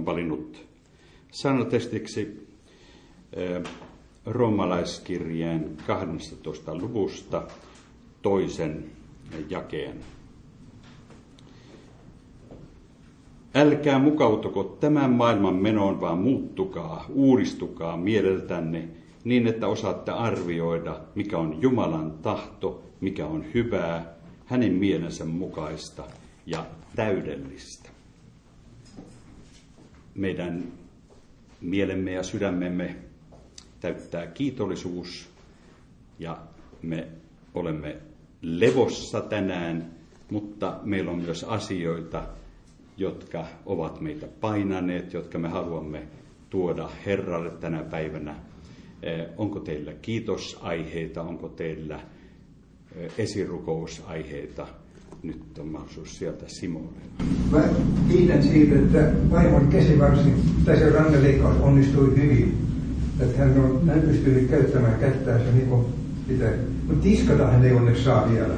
on valinnut sanatestiksi roomalaiskirjeen 12. luvusta 2. jakeen. Älkää mukautuko tämän maailman menoon, vaan muuttukaa, uudistukaa mieleltänne niin, että osaatte arvioida, mikä on Jumalan tahto, mikä on hyvää, hänen mielensä mukaista ja täydellistä. Meidän mielemme ja sydämemme täyttää kiitollisuus ja me olemme levossa tänään, mutta meillä on myös asioita, jotka ovat meitä painaneet, jotka me haluamme tuoda Herralle tänä päivänä. Onko teillä kiitosaiheita, onko teillä esirukousaiheita? Nyt on mahdollisuus sieltä Simolle. Mä kiitän siitä, että vaimon käsivarsi tässä ranneleikkaus onnistui hyvin. Että hän pystyy käyttämään kättäänsä niin kuin pitää. Mutta tiskata hän ei onneksi saa vielä.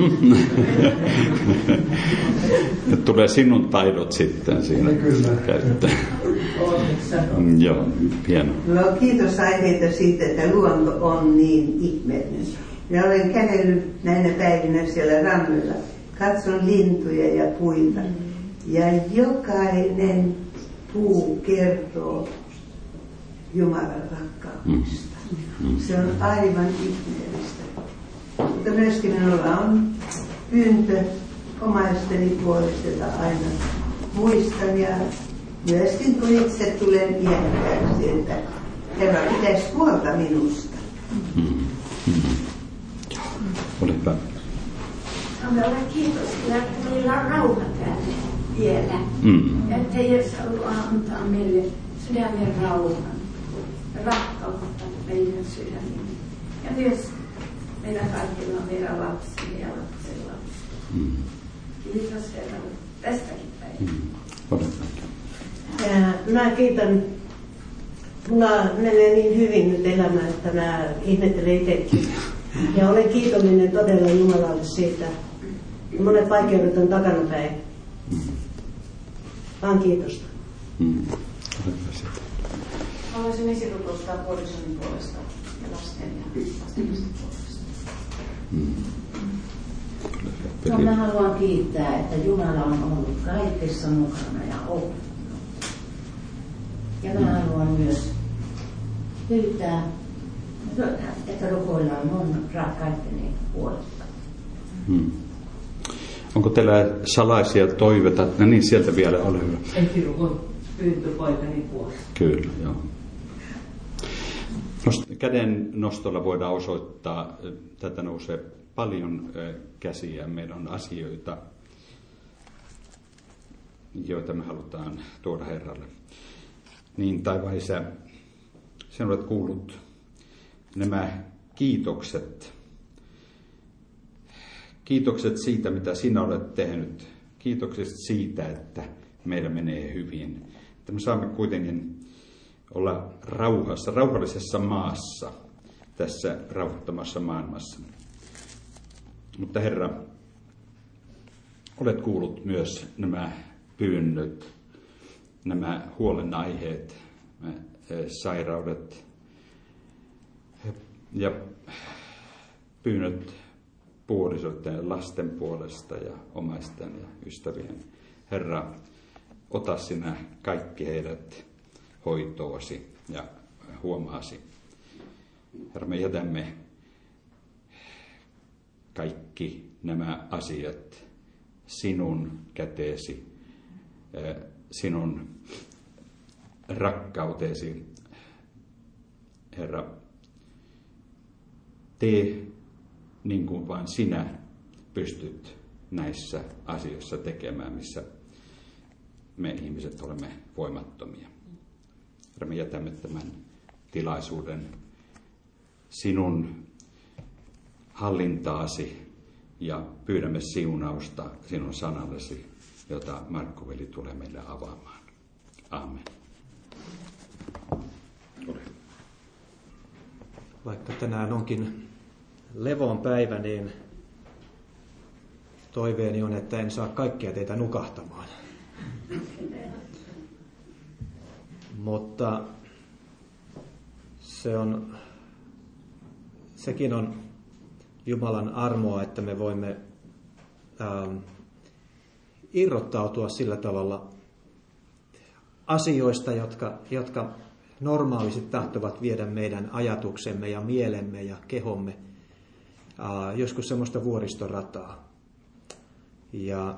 Tulee sinun taidot sitten siinä käyttää. Joo, hieno. No, kiitos aiheita siitä, että luonto on niin ihmeellinen. Ja olen kävellyt näinä päivinä siellä rannalla. Katson lintuja ja puita. Ja jokainen puu kertoo Jumalan rakkaudesta. Se on aivan ihmeellistä. Mutta myöskin minulla on pyyntö omaisteni puolesta, jota aina muistan. Ja myöskin kun itse tulen iäkkääksi, että Herra pitäisi huolta minusta. Ole hyvä. Samalla kiitos, että meillä on rauha täällä vielä. Ja että Jeesus haluaa antaa meille sydämen rauhan, rakkautta meidän sydämiin. Ja myös meidän kaikilla on meidän lapsille ja lapsilla. Kiitos Herralle tästäkin päivästä. Mä kiitän. Mulla menee niin hyvin nyt elämä, että mä ihmettelen itsekin. Ja olen kiitollinen todella Jumalalle siitä. Monet vaikeudet on takanapäin. Vaan kiitosta. Haluaisin esirukoustaa puolisoni puolesta ja lasten ja lasten puolesta. No, mä haluan kiittää, että Jumala on ollut kaikessa mukana ja oppinut. Ja mä haluan myös pyytää, että rukoillaan mun rakkaitteni puolesta. Onko teillä salaisia toiveita? No niin, sieltä vielä ole hyvä. Pyyntö poikani puolesta. Kyllä, joo. Käden nostolla voidaan osoittaa, tätä nousee paljon käsiä. Meillä on asioita, joita me halutaan tuoda Herralle. Niin, taivaan Isä, sinä olet kuullut nämä kiitokset. Kiitokset siitä, mitä sinä olet tehnyt. Kiitokset siitä, että meillä menee hyvin. Että me saamme kuitenkin olla rauhassa, rauhallisessa maassa, tässä rauhattomassa maailmassa. Mutta Herra, olet kuullut myös nämä pyynnöt, nämä huolenaiheet, sairaudet ja pyynnöt puolisoiden ja lasten puolesta ja omaisten ja ystävien. Herra, ota sinä kaikki heidät hoitoosi ja huomaasi. Herra, me jätämme kaikki nämä asiat sinun käteesi, sinun rakkauteesi. Herra, tee niin kuin vain sinä pystyt näissä asioissa tekemään, missä me ihmiset olemme voimattomia. Herra, me jätämme tämän tilaisuuden sinun hallintaasi ja pyydämme siunausta sinun sanallesi, jota Markku-veli tulee meille avaamaan. Aamen. Ole. Vaikka tänään onkin levon päivä, niin toiveeni on, että en saa kaikkia teitä nukahtamaan. Mutta sekin on Jumalan armoa, että me voimme irrottautua sillä tavalla asioista, jotka normaalisti tahtovat viedä meidän ajatuksemme ja mielemme ja kehomme joskus semmoista vuoristorataa. Ja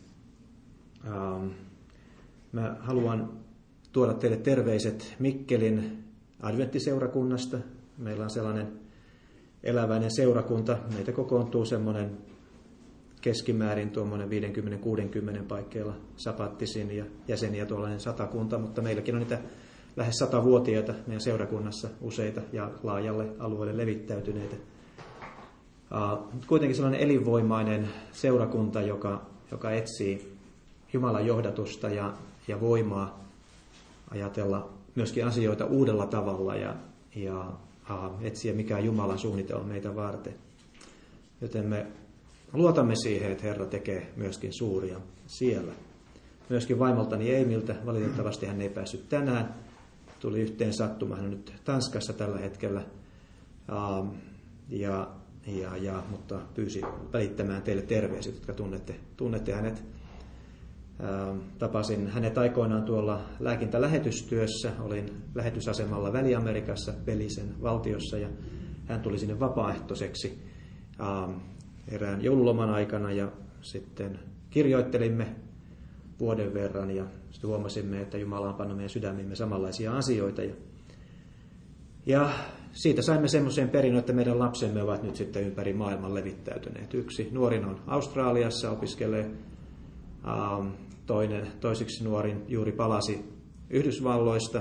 mä haluan tuoda teille terveiset Mikkelin adventtiseurakunnasta. Meillä on sellainen eläväinen seurakunta. Meitä kokoontuu semmoinen keskimäärin tuommoinen 50-60 paikkeilla sapattisin ja jäseniä tuollainen 100 kunta, mutta meilläkin on niitä lähes 100-vuotiaita meidän seurakunnassa useita ja laajalle alueelle levittäytyneitä. Kuitenkin sellainen elinvoimainen seurakunta, joka etsii Jumalan johdatusta ja voimaa ajatella myöskin asioita uudella tavalla ja etsiä mikä on Jumalan suunnitelma meitä varten. Joten me luotamme siihen, että Herra tekee myöskin suuria siellä. Myöskin vaimoltani Eimiltä, valitettavasti hän ei päässyt tänään. Tuli yhteen sattuma, hän on nyt Tanskassa tällä hetkellä, mutta pyysi välittämään teille terveiset, jotka tunnette hänet. Tapasin hänet aikoinaan tuolla lääkintälähetystyössä. Olin lähetysasemalla Väli-Amerikassa, Belisen valtiossa, ja hän tuli sinne vapaaehtoiseksi erään joululoman aikana, ja sitten kirjoittelimme vuoden verran, ja sitten huomasimme, että Jumala on pannut meidän sydämimme samanlaisia asioita. Ja siitä saimme semmoisen perinnön, että meidän lapsemme ovat nyt sitten ympäri maailman levittäytyneet. Yksi nuorin on Australiassa, opiskelee. Toiseksi nuorin juuri palasi Yhdysvalloista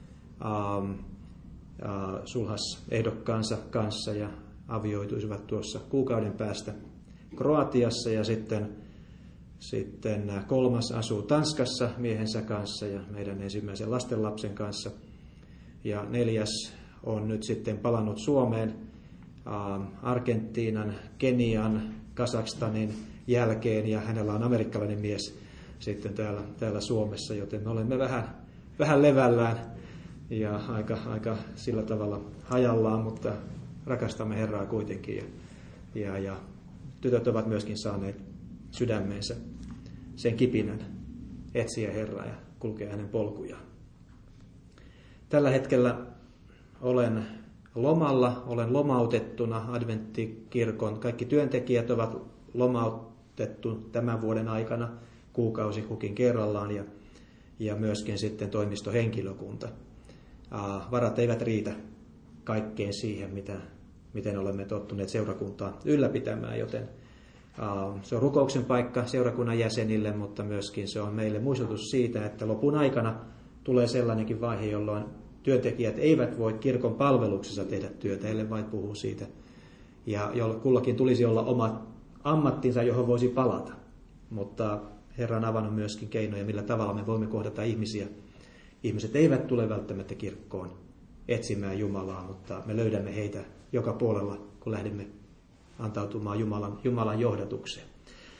sulhas ehdokkaansa kanssa ja avioituisivat tuossa kuukauden päästä Kroatiassa, ja sitten kolmas asuu Tanskassa miehensä kanssa ja meidän ensimmäisen lastenlapsen kanssa, ja neljäs on nyt sitten palannut Suomeen Argentiinan, Kenian, Kazakstanin jälkeen, ja hänellä on amerikkalainen mies sitten täällä Suomessa, joten me olemme vähän levällään ja aika sillä tavalla hajallaan, mutta rakastamme Herraa kuitenkin, ja tytöt ovat myöskin saaneet sydämeensä sen kipinän etsiä Herraa ja kulkea hänen polkujaan. Tällä hetkellä olen lomalla, olen lomautettuna. Adventtikirkon kaikki työntekijät ovat lomautettu tämän vuoden aikana kuukausi kukin kerrallaan, ja myöskin sitten toimistohenkilökunta. Varat eivät riitä kaikkeen siihen, miten olemme tottuneet seurakuntaa ylläpitämään, joten se on rukouksen paikka seurakunnan jäsenille, mutta myöskin se on meille muistutus siitä, että lopun aikana tulee sellainenkin vaihe, jolloin työntekijät eivät voi kirkon palveluksessa tehdä työtä, ellei vain puhuu siitä. Ja kullakin tulisi olla oma ammattinsa, johon voisi palata. Mutta Herra on avannut myöskin keinoja, millä tavalla me voimme kohdata ihmisiä. Ihmiset eivät tule välttämättä kirkkoon etsimään Jumalaa, mutta me löydämme heitä joka puolella, kun lähdemme antautumaan Jumalan johdatukseen.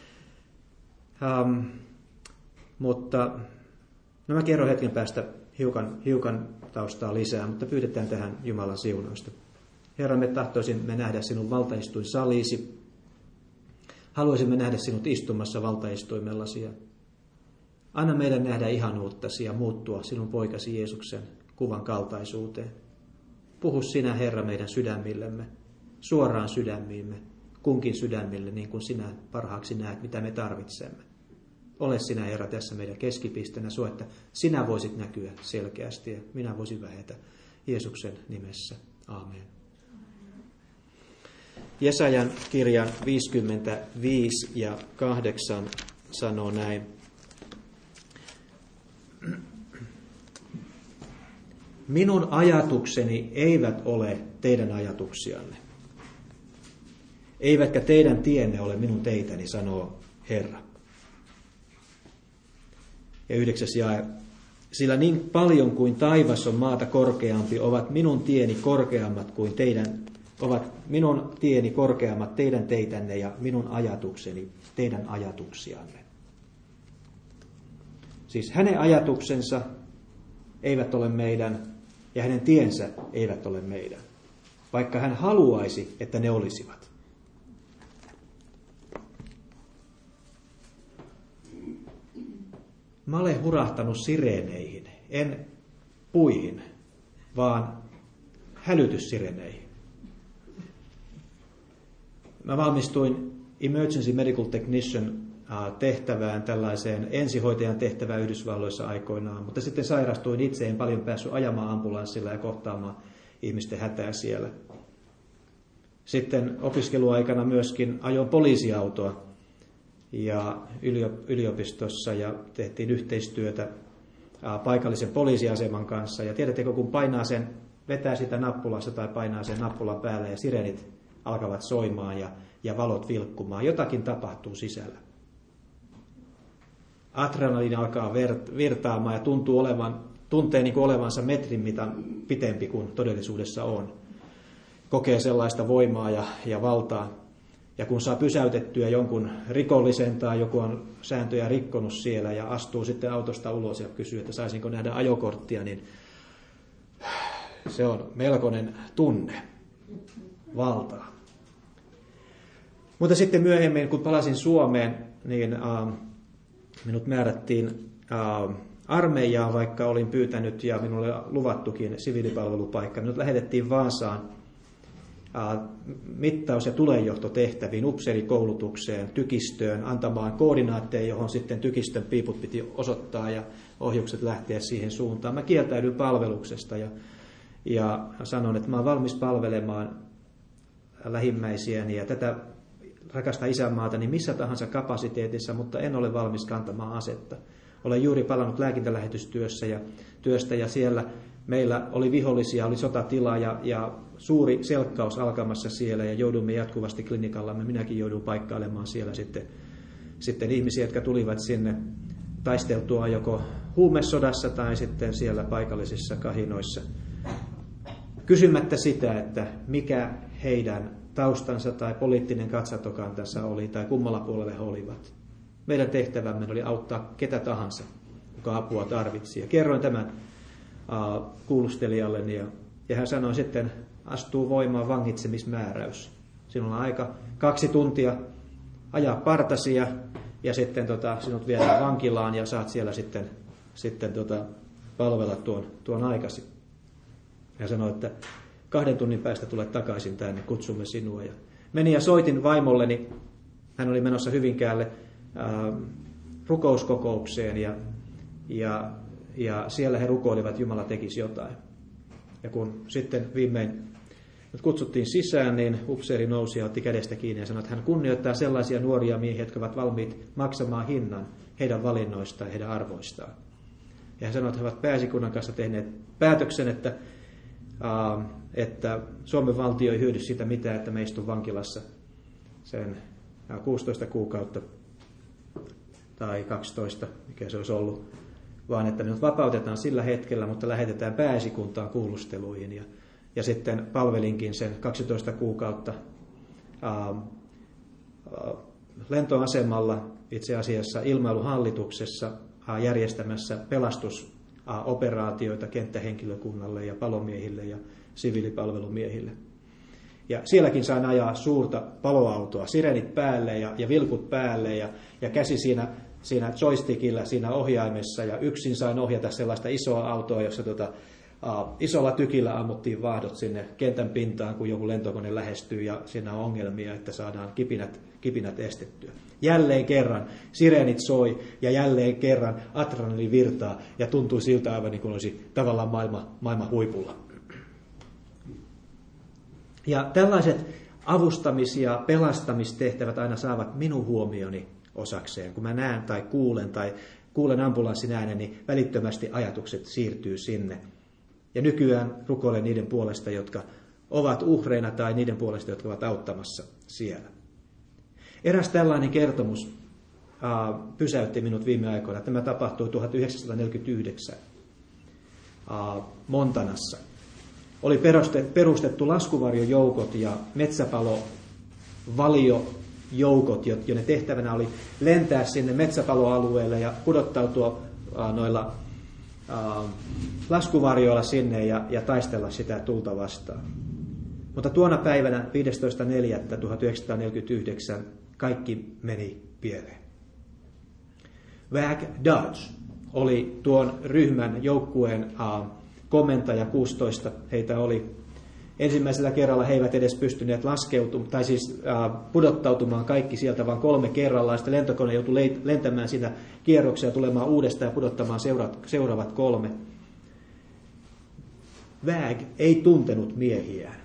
Mutta mä kerron hetken päästä hiukan taustaa lisää, mutta pyydetään tähän Jumalan siunausta. Herra, me tahtoisimme nähdä sinun valtaistuinsalisi. Haluaisimme nähdä sinut istumassa valtaistuimellasi. Ja anna meidän nähdä ihanuuttasi ja muuttua sinun poikasi Jeesuksen kuvan kaltaisuuteen. Puhu sinä, Herra, meidän sydämillemme, suoraan sydämiimme, kunkin sydämille, niin kuin sinä parhaaksi näet, mitä me tarvitsemme. Ole sinä, Herra, tässä meidän keskipisteenä, so että sinä voisit näkyä selkeästi ja minä voisin vähetä Jeesuksen nimessä. Aamen. Jesajan kirjan 55 ja 8 sanoo näin. Minun ajatukseni eivät ole teidän ajatuksianne, eivätkä teidän tienne ole minun teitäni, sanoo Herra. Ja 9. jae. Sillä niin paljon kuin taivas on maata korkeampi, ovat minun tieni korkeammat kuin teidän teitänne ja minun ajatukseni teidän ajatuksianne. Siis hänen ajatuksensa eivät ole meidän ja hänen tiensä eivät ole meidän, vaikka hän haluaisi, että ne olisivat. Mä olen hurahtanut sireeneihin, en puihin, vaan hälytyssireneihin. Mä valmistuin Emergency Medical Technician tehtävään, tällaiseen ensihoitajan tehtävään Yhdysvalloissa aikoinaan, mutta sitten sairastuin itse, en paljon päässyt ajamaan ambulanssilla ja kohtaamaan ihmisten hätää siellä. Sitten opiskeluaikana myöskin ajoin poliisiautoa ja yliopistossa ja tehtiin yhteistyötä paikallisen poliisiaseman kanssa. Ja tiedättekö, kun vetää sitä nappulasta tai painaa sen nappulan päälle ja sirenit alkavat soimaan ja valot vilkkumaan, jotakin tapahtuu sisällä. Adrenaliini alkaa virtaamaan ja tuntee niin kuin olevansa metrin mitan pitempi kuin todellisuudessa on. Kokee sellaista voimaa ja valtaa. Ja kun saa pysäytettyä jonkun rikollisen tai joku on sääntöjä rikkonut siellä ja astuu sitten autosta ulos ja kysyy, että saisinko nähdä ajokorttia, niin se on melkoinen tunne, valtaa. Mutta sitten myöhemmin, kun palasin Suomeen, niin minut määrättiin armeijaan, vaikka olin pyytänyt ja minulle luvattukin siviilipalvelupaikka. Minut lähetettiin Vaasaan mittaus- ja tulenjohtotehtäviin, upseerikoulutukseen, tykistöön, antamaan koordinaatteja, johon sitten tykistön piiput piti osoittaa ja ohjukset lähteä siihen suuntaan. Mä kieltäydyin palveluksesta ja sanon, että mä olen valmis palvelemaan lähimmäisiäni ja tätä rakasta isänmaata niin missä tahansa kapasiteetissa, mutta en ole valmis kantamaan asetta. Olen juuri palannut lääkintälähetystyöstä ja siellä meillä oli vihollisia, oli sotatila ja suuri selkkaus alkamassa siellä ja joudumme jatkuvasti klinikallamme. Minäkin joudun paikkailemaan siellä sitten ihmisiä, jotka tulivat sinne taisteltua joko huumesodassa tai sitten siellä paikallisissa kahinoissa. Kysymättä sitä, että mikä heidän taustansa tai poliittinen katsantokantansa oli tai kummalla puolella he olivat. Meidän tehtävämme oli auttaa ketä tahansa, joka apua tarvitsi. Ja kerroin tämän kuulustelijalleni ja hän sanoi sitten, astuu voimaan vangitsemismääräys. Sinulla on aika 2 tuntia ajaa partasia ja sitten sinut viedään vankilaan ja saat siellä sitten palvella tuon aikasi. Hän sanoi, että 2 tunnin päästä tulet takaisin tänne, kutsumme sinua. Ja menin ja soitin vaimolleni, hän oli menossa Hyvinkäälle rukouskokoukseen ja siellä he rukoilivat, Jumala tekisi jotain. Ja kun sitten viimein kutsuttiin sisään, niin upseeri nousi ja otti kädestä kiinni ja sanoi, että hän kunnioittaa sellaisia nuoria miehiä, jotka ovat valmiit maksamaan hinnan heidän valinnoistaan ja heidän arvoistaan. Ja hän sanoi, että he ovat pääsikunnan kanssa tehneet päätöksen, että Suomen valtio ei hyödy sitä mitään, että me istun vankilassa sen 16 kuukautta tai 12, mikä se olisi ollut, vaan että minut vapautetaan sillä hetkellä, mutta lähetetään pääesikuntaan kuulusteluihin. Ja sitten palvelinkin sen 12 kuukautta lentoasemalla, itse asiassa ilmailuhallituksessa järjestämässä pelastusoperaatioita kenttähenkilökunnalle ja palomiehille ja siviilipalvelumiehille. Ja sielläkin sain ajaa suurta paloautoa, sirenit päälle ja vilkut päälle ja käsi siinä joystickillä, siinä ohjaimessa ja yksin sain ohjata sellaista isoa autoa, jossa isolla tykillä ammuttiin vaahdot sinne kentän pintaan, kun joku lentokone lähestyy ja siinä on ongelmia, että saadaan kipinät estettyä. Jälleen kerran sireenit soi ja jälleen kerran adrenaliini virtaa ja tuntui siltä aivan niin kuin olisi tavallaan maailman huipulla. Ja tällaiset avustamis- ja pelastamistehtävät aina saavat minun huomioni osakseen. Kun mä näen tai kuulen ambulanssin äänen, niin välittömästi ajatukset siirtyy sinne. Ja nykyään rukoilen niiden puolesta, jotka ovat uhreina tai niiden puolesta, jotka ovat auttamassa siellä. Eräs tällainen kertomus pysäytti minut viime aikoina. Tämä tapahtui 1949 Montanassa. Oli perustettu laskuvarjojoukot ja metsäpalovaliojoukot, joiden tehtävänä oli lentää sinne metsäpaloalueelle ja pudottautua noilla laskuvarjoilla sinne ja taistella sitä tulta vastaan. Mutta tuona päivänä 15.4.1949 kaikki meni pieleen. Wag Dodge oli tuon ryhmän joukkueen komentaja 16. Heitä oli ensimmäisellä kerralla he eivät edes pystyneet pudottautumaan kaikki sieltä, vaan 3 kerrallaan. Sitten lentokone joutui lentämään sitä kierroksia, tulemaan uudestaan ja pudottamaan seuraavat 3. Wag ei tuntenut miehiään.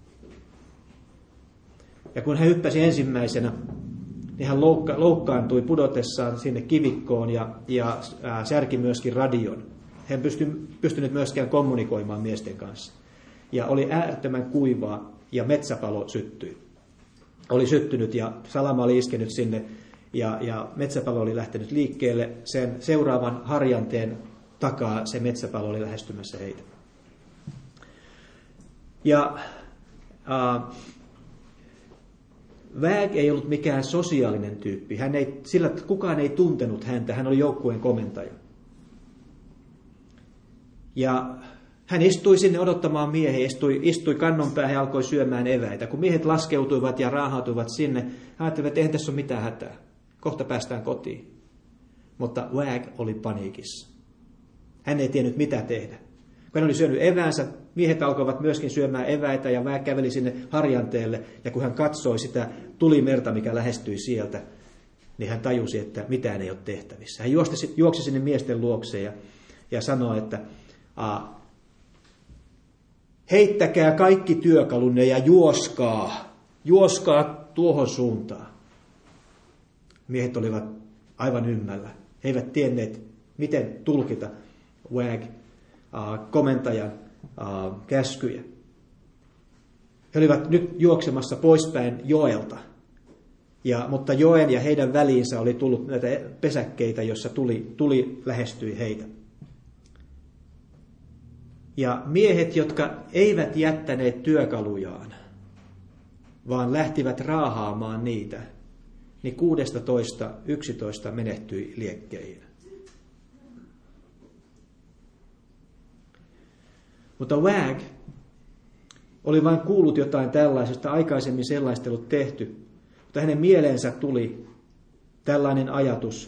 Ja kun hän hyppäsi ensimmäisenä, niin hän loukkaantui pudotessaan sinne kivikkoon ja särki myöskin radion. Hän ei pystynyt myöskään kommunikoimaan miesten kanssa. Ja oli äärettömän kuivaa ja metsäpalo oli syttynyt ja salama oli iskenyt sinne ja metsäpalo oli lähtenyt liikkeelle. Sen seuraavan harjanteen takaa se metsäpalo oli lähestymässä heitä. Ja Wag ei ollut mikään sosiaalinen tyyppi. Kukaan ei tuntenut häntä. Hän oli joukkueen komentaja. Ja hän istui sinne odottamaan miehiä, istui kannon päähän ja alkoi syömään eväitä. Kun miehet laskeutuivat ja raahautuivat sinne, hän ajatteli, että eihän tässä ole mitään hätää. Kohta päästään kotiin. Mutta Wag oli paniikissa. Hän ei tiennyt mitä tehdä. Kun hän oli syönyt eväänsä, miehet alkoivat myöskin syömään eväitä ja Wag käveli sinne harjanteelle. Ja kun hän katsoi sitä tulimerta, mikä lähestyi sieltä, niin hän tajusi, että mitään ei ole tehtävissä. Hän juoksi sinne miesten luokse ja sanoi, että heittäkää kaikki työkalunne ja juoskaa tuohon suuntaan. Miehet olivat aivan ymmällä. He eivät tienneet, miten tulkita Wag komentajan käskyjä. He olivat nyt juoksemassa poispäin joelta. Mutta joen ja heidän väliinsä oli tullut näitä pesäkkeitä, jossa tuli lähestyi heitä. Ja miehet, jotka eivät jättäneet työkalujaan, vaan lähtivät raahaamaan niitä, niin 16-11 menehtyi liekkeihin. Mutta Wag oli vain kuullut jotain tällaisesta, aikaisemmin sellaista ollut tehty, mutta hänen mieleensä tuli tällainen ajatus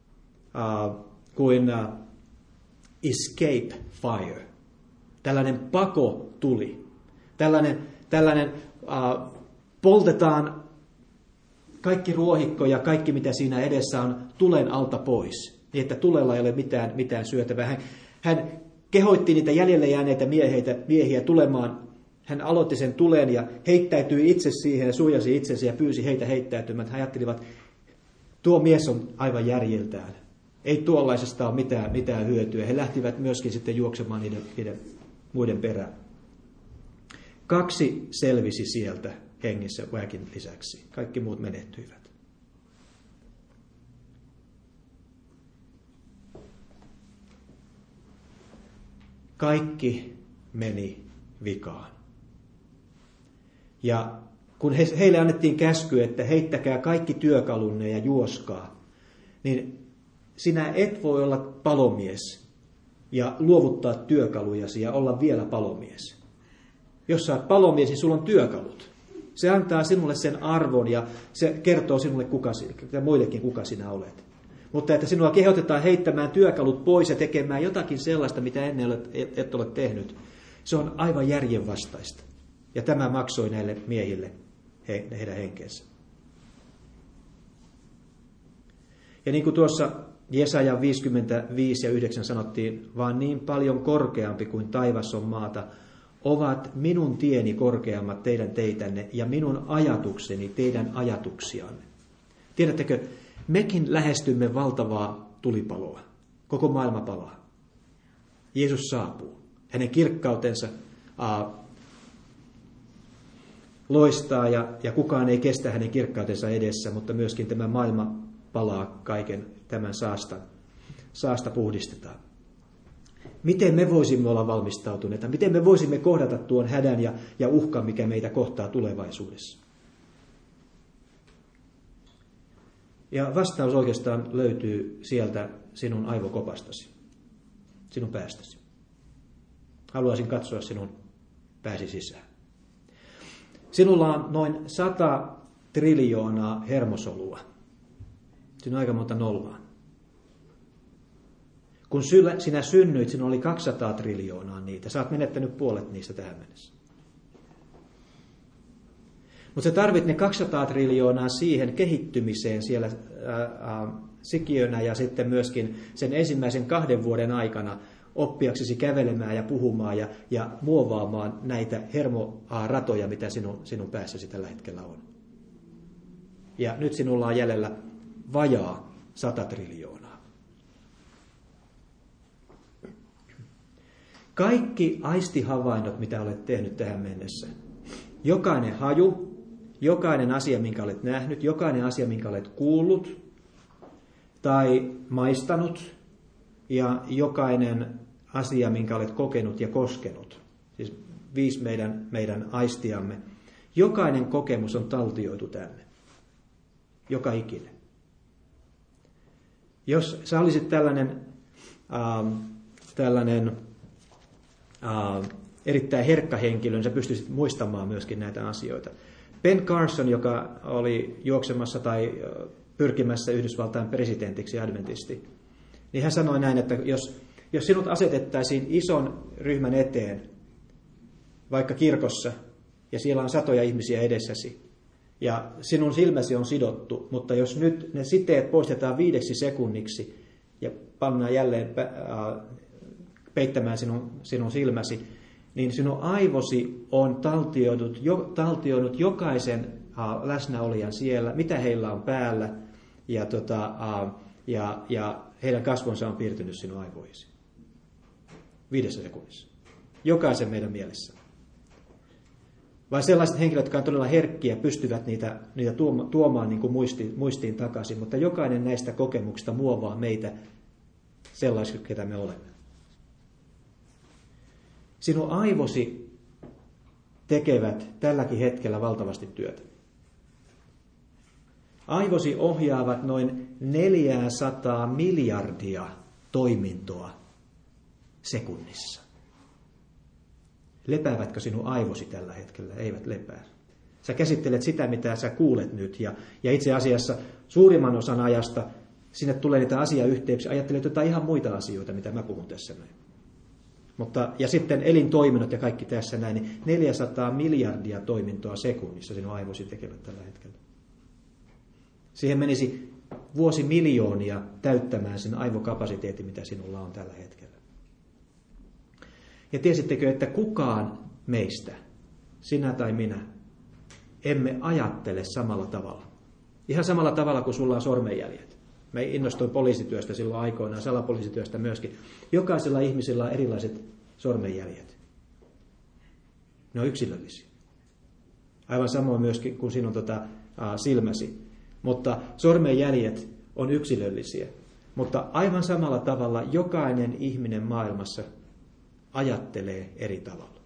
kuin escape fire. Tällainen pako tuli. Tällainen poltetaan kaikki ruohikko ja kaikki mitä siinä edessä on tulen alta pois. Niin että tulella ei ole mitään syötävää. Hän kehoitti niitä jäljelle jääneitä miehiä tulemaan. Hän aloitti sen tulen ja heittäytyi itse siihen ja suojasi itsensä ja pyysi heitä heittäytymään. He ajattelivat, tuo mies on aivan järjeltään. Ei tuollaisesta ole mitään hyötyä. He lähtivät myöskin sitten juoksemaan niiden muiden perään. 2 selvisi sieltä hengissä Wagin lisäksi. Kaikki muut menehtyivät. Kaikki meni vikaan. Ja kun heille annettiin käsky, että heittäkää kaikki työkalunne ja juoskaa, niin sinä et voi olla palomies ja luovuttaa työkalujasi ja olla vielä palomies. Jos sä oot palomies, niin sulla on työkalut. Se antaa sinulle sen arvon ja se kertoo sinulle muillekin kuka sinä olet. Mutta että sinua kehotetaan heittämään työkalut pois ja tekemään jotakin sellaista, mitä ennen et ole tehnyt, se on aivan järjenvastaista. Ja tämä maksoi näille miehille heidän henkensä. Ja niin kuin tuossa Jesaja 55 ja 9 sanottiin, vaan niin paljon korkeampi kuin taivas on maata, ovat minun tieni korkeammat teidän teitänne ja minun ajatukseni teidän ajatuksianne. Tiedättekö, mekin lähestymme valtavaa tulipaloa. Koko maailma palaa. Jeesus saapuu. Hänen kirkkautensa loistaa ja kukaan ei kestä hänen kirkkautensa edessä, mutta myöskin tämä maailma palaa kaiken tämän saasta puhdistetaan. Miten me voisimme olla valmistautuneita? Miten me voisimme kohdata tuon hädän ja uhkan, mikä meitä kohtaa tulevaisuudessa? Ja vastaus oikeastaan löytyy sieltä sinun aivokopastasi. sinun päästäsi. Haluaisin katsoa sinun pääsi sisään. Sinulla on noin 100 triljoonaa hermosolua. Siinä on aika monta nollaa. Kun sinä synnyit, sinulla oli 200 triljoonaa niitä. Sä oot menettänyt puolet niistä tähän mennessä. Mutta sä tarvit ne 200 triljoonaa siihen kehittymiseen siellä sikiönä ja sitten myöskin sen ensimmäisen 2 vuoden aikana oppiaksesi kävelemään ja puhumaan ja muovaamaan näitä hermoratoja, mitä sinun päässäsi tällä hetkellä on. Ja nyt sinulla on jäljellä vajaa 100 triljoonaa. Kaikki aistihavainnot, mitä olet tehnyt tähän mennessä, jokainen haju, jokainen asia, minkä olet nähnyt, jokainen asia, minkä olet kuullut tai maistanut, ja jokainen asia, minkä olet kokenut ja koskenut, siis 5 meidän aistiamme, jokainen kokemus on taltioitu tänne. Joka ikinen. Jos sä olisit tällainen erittäin herkkä henkilö, niin sä pystyisit muistamaan myöskin näitä asioita. Ben Carson, joka oli juoksemassa tai pyrkimässä Yhdysvaltain presidentiksi adventisti, niin hän sanoi näin, että jos sinut asetettaisiin ison ryhmän eteen, vaikka kirkossa, ja siellä on satoja ihmisiä edessäsi, ja sinun silmäsi on sidottu, mutta jos nyt ne siteet poistetaan 5 sekunniksi ja pannaan jälleen peittämään sinun silmäsi, niin sinun aivosi on taltioinut jokaisen läsnäolijan siellä, mitä heillä on päällä, ja heidän kasvonsa on piirtynyt sinun aivoisi. 5 sekunnissa. Jokaisen meidän mielessä. Vai sellaiset henkilöt, jotka on todella herkkiä, pystyvät niitä tuomaan niin kuin muistiin takaisin, mutta jokainen näistä kokemuksista muovaa meitä sellaisiksi, ketä me olemme. Sinun aivosi tekevät tälläkin hetkellä valtavasti työtä. Aivosi ohjaavat noin 400 miljardia toimintoa sekunnissa. Lepäävätkö sinun aivosi tällä hetkellä? Eivät lepää. Sä käsittelet sitä, mitä sä kuulet nyt, ja itse asiassa suurimman osan ajasta sinne tulee niitä asiayhteyksiä, ajattelet jotain ihan muita asioita, mitä mä puhun tässä näin. Ja sitten elintoiminnot ja kaikki tässä näin, niin 400 miljardia toimintoa sekunnissa sinun aivosi tekevät tällä hetkellä. Siihen menisi vuosimiljoonia täyttämään sen aivokapasiteetin, mitä sinulla on tällä hetkellä. Ja tiesittekö, että kukaan meistä, sinä tai minä, emme ajattele samalla tavalla. Ihan samalla tavalla kuin sulla on sormenjäljet. Mä innostuin poliisityöstä silloin aikoinaan, salapoliisityöstä myöskin. Jokaisella ihmisellä on erilaiset sormenjäljet. Ne on yksilöllisiä. Aivan samoin myöskin kuin sinun silmäsi. Mutta sormenjäljet on yksilöllisiä. Mutta aivan samalla tavalla jokainen ihminen maailmassa ajattelee eri tavalla.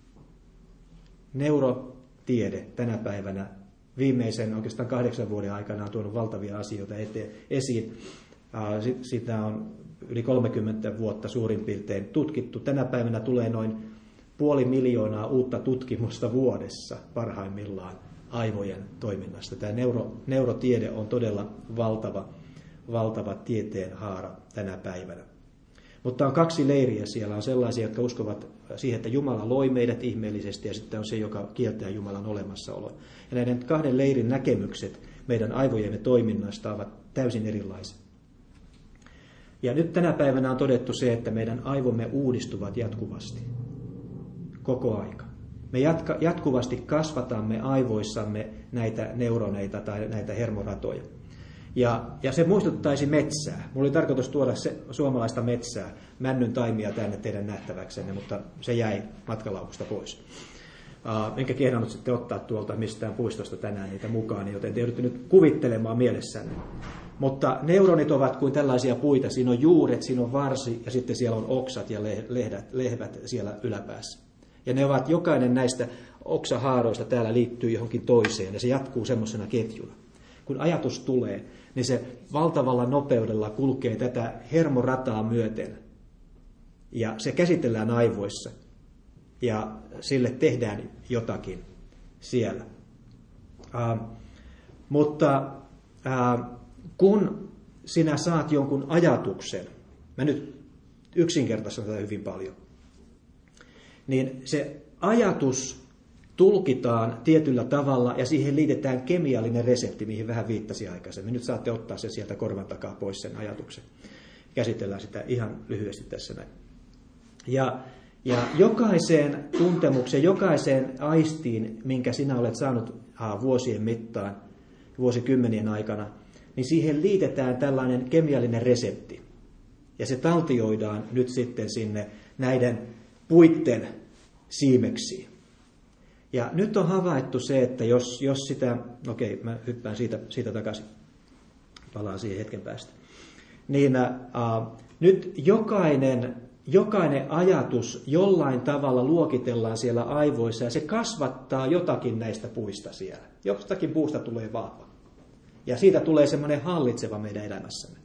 Neurotiede tänä päivänä viimeisen oikeastaan 8 vuoden aikana on tuonut valtavia asioita esiin. Sitä on yli 30 vuotta suurin piirtein tutkittu. Tänä päivänä tulee noin 500 000 uutta tutkimusta vuodessa parhaimmillaan aivojen toiminnasta. Tämä neurotiede on todella valtava tieteen haara tänä päivänä. Mutta on 2 leiriä siellä. On sellaisia, jotka uskovat siihen, että Jumala loi meidät ihmeellisesti, ja sitten on se, joka kieltää Jumalan olemassaoloa. Ja näiden 2 leirin näkemykset meidän aivojemme toiminnasta ovat täysin erilaiset. Ja nyt tänä päivänä on todettu se, että meidän aivomme uudistuvat jatkuvasti. Koko aika. Me jatkuvasti kasvatamme aivoissamme näitä neuroneita tai näitä hermoratoja. Ja se muistuttaisi metsää. Mulla oli tarkoitus tuoda suomalaista metsää, männyn taimia tänne teidän nähtäväksenne, mutta se jäi matkalaukusta pois. Enkä kehdannut sitten ottaa tuolta mistään puistosta tänään niitä mukaan, joten te joudutte nyt kuvittelemaan mielessänne. Mutta neuronit ovat kuin tällaisia puita. Siinä on juuret, siinä on varsi ja sitten siellä on oksat ja lehvät siellä yläpäässä. Ja ne ovat, jokainen näistä oksahaaroista täällä liittyy johonkin toiseen ja se jatkuu semmoisena ketjuna. Kun ajatus tulee, niin se valtavalla nopeudella kulkee tätä hermorataa myöten. Ja se käsitellään aivoissa ja sille tehdään jotakin siellä. Mutta kun sinä saat jonkun ajatuksen, mä nyt yksinkertaistan tätä hyvin paljon, niin se ajatus tulkitaan tietyllä tavalla ja siihen liitetään kemiallinen resepti, mihin vähän viittasin aikaisemmin. Nyt saatte ottaa sen sieltä korvan takaa pois sen ajatuksen. Käsitellään sitä ihan lyhyesti tässä näin. Ja jokaiseen tuntemukseen, jokaiseen aistiin, minkä sinä olet saanut vuosien mittaan, vuosikymmenien aikana, niin siihen liitetään tällainen kemiallinen resepti. Ja se taltioidaan nyt sitten sinne näiden puitten siimeksiin. Ja nyt on havaittu se, että jos sitä, mä hyppään siitä takaisin, palaan siihen hetken päästä, niin nyt jokainen ajatus jollain tavalla luokitellaan siellä aivoissa ja se kasvattaa jotakin näistä puista siellä. Jostakin puusta tulee vahva. Ja siitä tulee semmoinen hallitseva meidän elämässämme.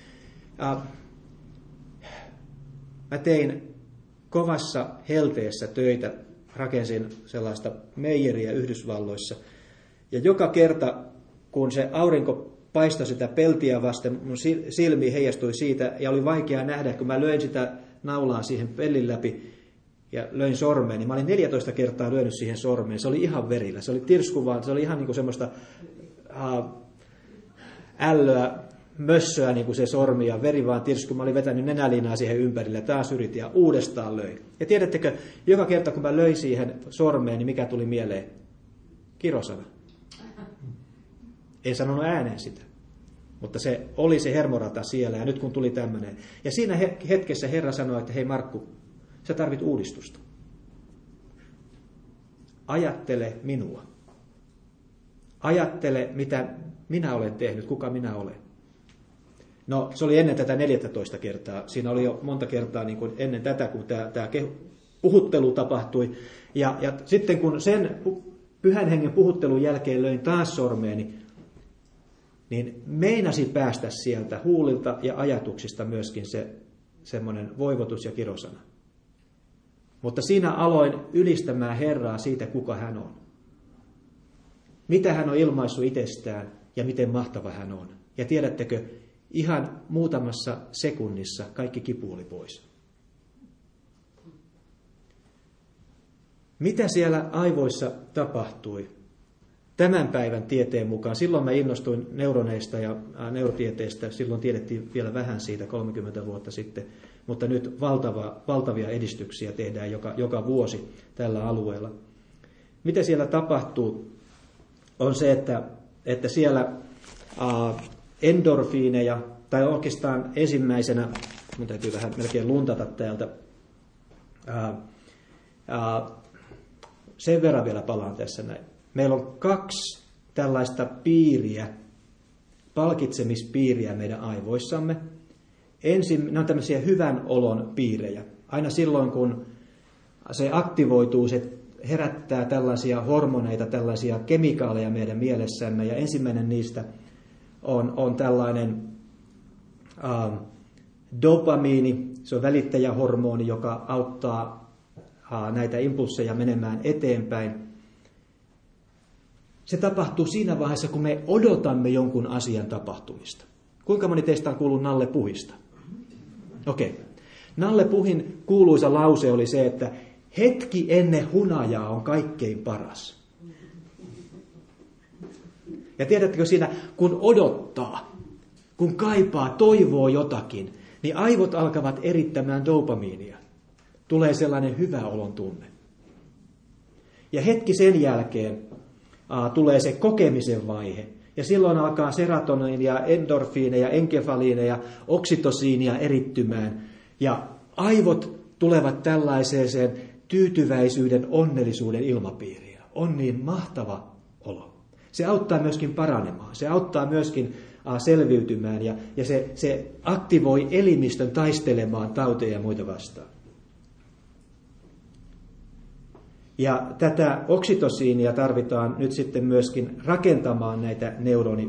Mä tein kovassa helteessä töitä, rakensin sellaista meijeriä Yhdysvalloissa. Ja joka kerta, kun se aurinko paistoi sitä peltiä vasten, mun silmiin heijastui siitä ja oli vaikea nähdä, kun mä löin sitä naulaa siihen pellin läpi ja löin sormeen, niin mä olin 14 kertaa lyönyt siihen sormeen. Se oli ihan verillä. Se oli tirskuvaa, se oli ihan niin kuin semmoista ällöä, mössöä niin kuin se sormi ja veri vaan tirsku. Mä olin vetänyt nenäliinaa siihen ympärille, taas yritin ja uudestaan löin. Ja tiedättekö, joka kerta kun mä löin siihen sormeen, niin mikä tuli mieleen? Kirosana. En sanonut ääneen sitä, mutta se oli se hermorata siellä ja nyt kun tuli tämmöinen. Ja siinä hetkessä Herra sanoi, että hei Markku, sä tarvit uudistusta. Ajattele minua. Ajattele, mitä minä olen tehnyt, kuka minä olen. No, se oli ennen tätä 14 kertaa. Siinä oli jo monta kertaa niin kuin ennen tätä, kun tämä puhuttelu tapahtui. Ja sitten kun sen pyhän hengen puhuttelun jälkeen löin taas sormeeni, niin meinasi päästä sieltä huulilta ja ajatuksista myöskin se semmoinen voivotus ja kirosana. Mutta siinä aloin ylistämään Herraa siitä, kuka hän on. Mitä hän on ilmaissut itsestään ja miten mahtava hän on. Ja tiedättekö, ihan muutamassa sekunnissa kaikki kipu oli pois. Mitä siellä aivoissa tapahtui? Tämän päivän tieteen mukaan, silloin mä innostuin neuroneista ja neurotieteestä, silloin tiedettiin vielä vähän siitä 30 vuotta sitten, mutta nyt valtavia edistyksiä tehdään joka vuosi tällä alueella. Mitä siellä tapahtuu, on se, että siellä endorfiineja, tai oikeastaan ensimmäisenä, minun täytyy vähän melkein luntata täältä, sen verran vielä palaan tässä näin. Meillä on 2 tällaista piiriä, palkitsemispiiriä meidän aivoissamme. Ne on tämmöisiä hyvän olon piirejä. Aina silloin, kun se aktivoituu, se herättää tällaisia hormoneita, tällaisia kemikaaleja meidän mielessämme. Ja ensimmäinen niistä on tällainen dopamiini. Se on välittäjähormoni, joka auttaa näitä impulsseja menemään eteenpäin. Se tapahtuu siinä vaiheessa, kun me odotamme jonkun asian tapahtumista. Kuinka moni teistä on kuullut Nalle Puhista? Okei. Nalle Puhin kuuluisa lause oli se, että hetki ennen hunajaa on kaikkein paras. Ja tiedättekö siinä, kun odottaa, kun kaipaa, toivoo jotakin, niin aivot alkavat erittämään dopamiinia. Tulee sellainen hyvä olon tunne. Ja hetki sen jälkeen tulee se kokemisen vaihe. Ja silloin alkaa serotoniinia, endorfiineja, enkefaliineja, oksitosiinia erittymään. Ja aivot tulevat tällaiseen tyytyväisyyden, onnellisuuden ilmapiiriin. On niin mahtava olo. Se auttaa myöskin paranemaan. Se auttaa myöskin selviytymään ja se aktivoi elimistön taistelemaan tauteja ja muita vastaan. Ja tätä oksitosiinia tarvitaan nyt sitten myöskin rakentamaan näitä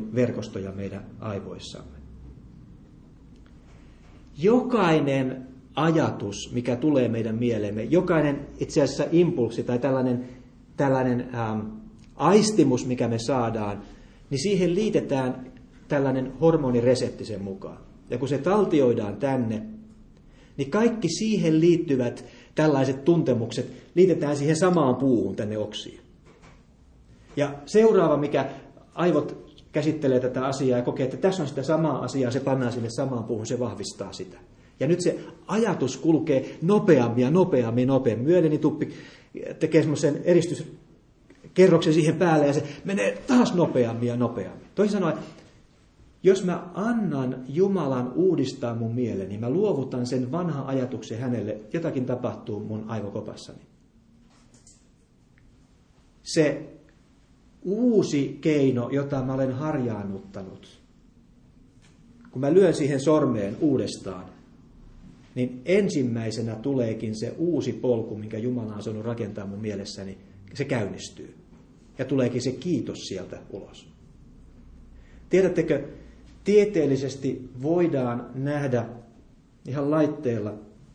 neuroniverkostoja meidän aivoissamme. Jokainen ajatus, mikä tulee meidän mieleemme, jokainen itse asiassa impulssi tai tällainen aistimus, mikä me saadaan, niin siihen liitetään tällainen hormoniresepti sen mukaan. Ja kun se taltioidaan tänne, niin kaikki siihen liittyvät tällaiset tuntemukset liitetään siihen samaan puuhun tänne oksiin. Ja seuraava, mikä aivot käsittelee tätä asiaa ja kokee, että tässä on sitä samaa asiaa, se pannaan sinne samaan puuhun, se vahvistaa sitä. Ja nyt se ajatus kulkee nopeammin. Mielenituppi tekee semmoisen eristyskerroksen siihen päälle ja se menee taas nopeammin. Toisin sanoen, jos mä annan Jumalan uudistaa mun mieleni, mä luovutan sen vanhan ajatuksen hänelle, jotakin tapahtuu mun aivokopassani. Se uusi keino, jota mä olen harjaannuttanut, kun mä lyön siihen sormeen uudestaan, niin ensimmäisenä tuleekin se uusi polku, minkä Jumala on saanut rakentaa mun mielessäni, se käynnistyy. Ja tuleekin se kiitos sieltä ulos. Tiedättekö, tieteellisesti voidaan nähdä ihan laitteella,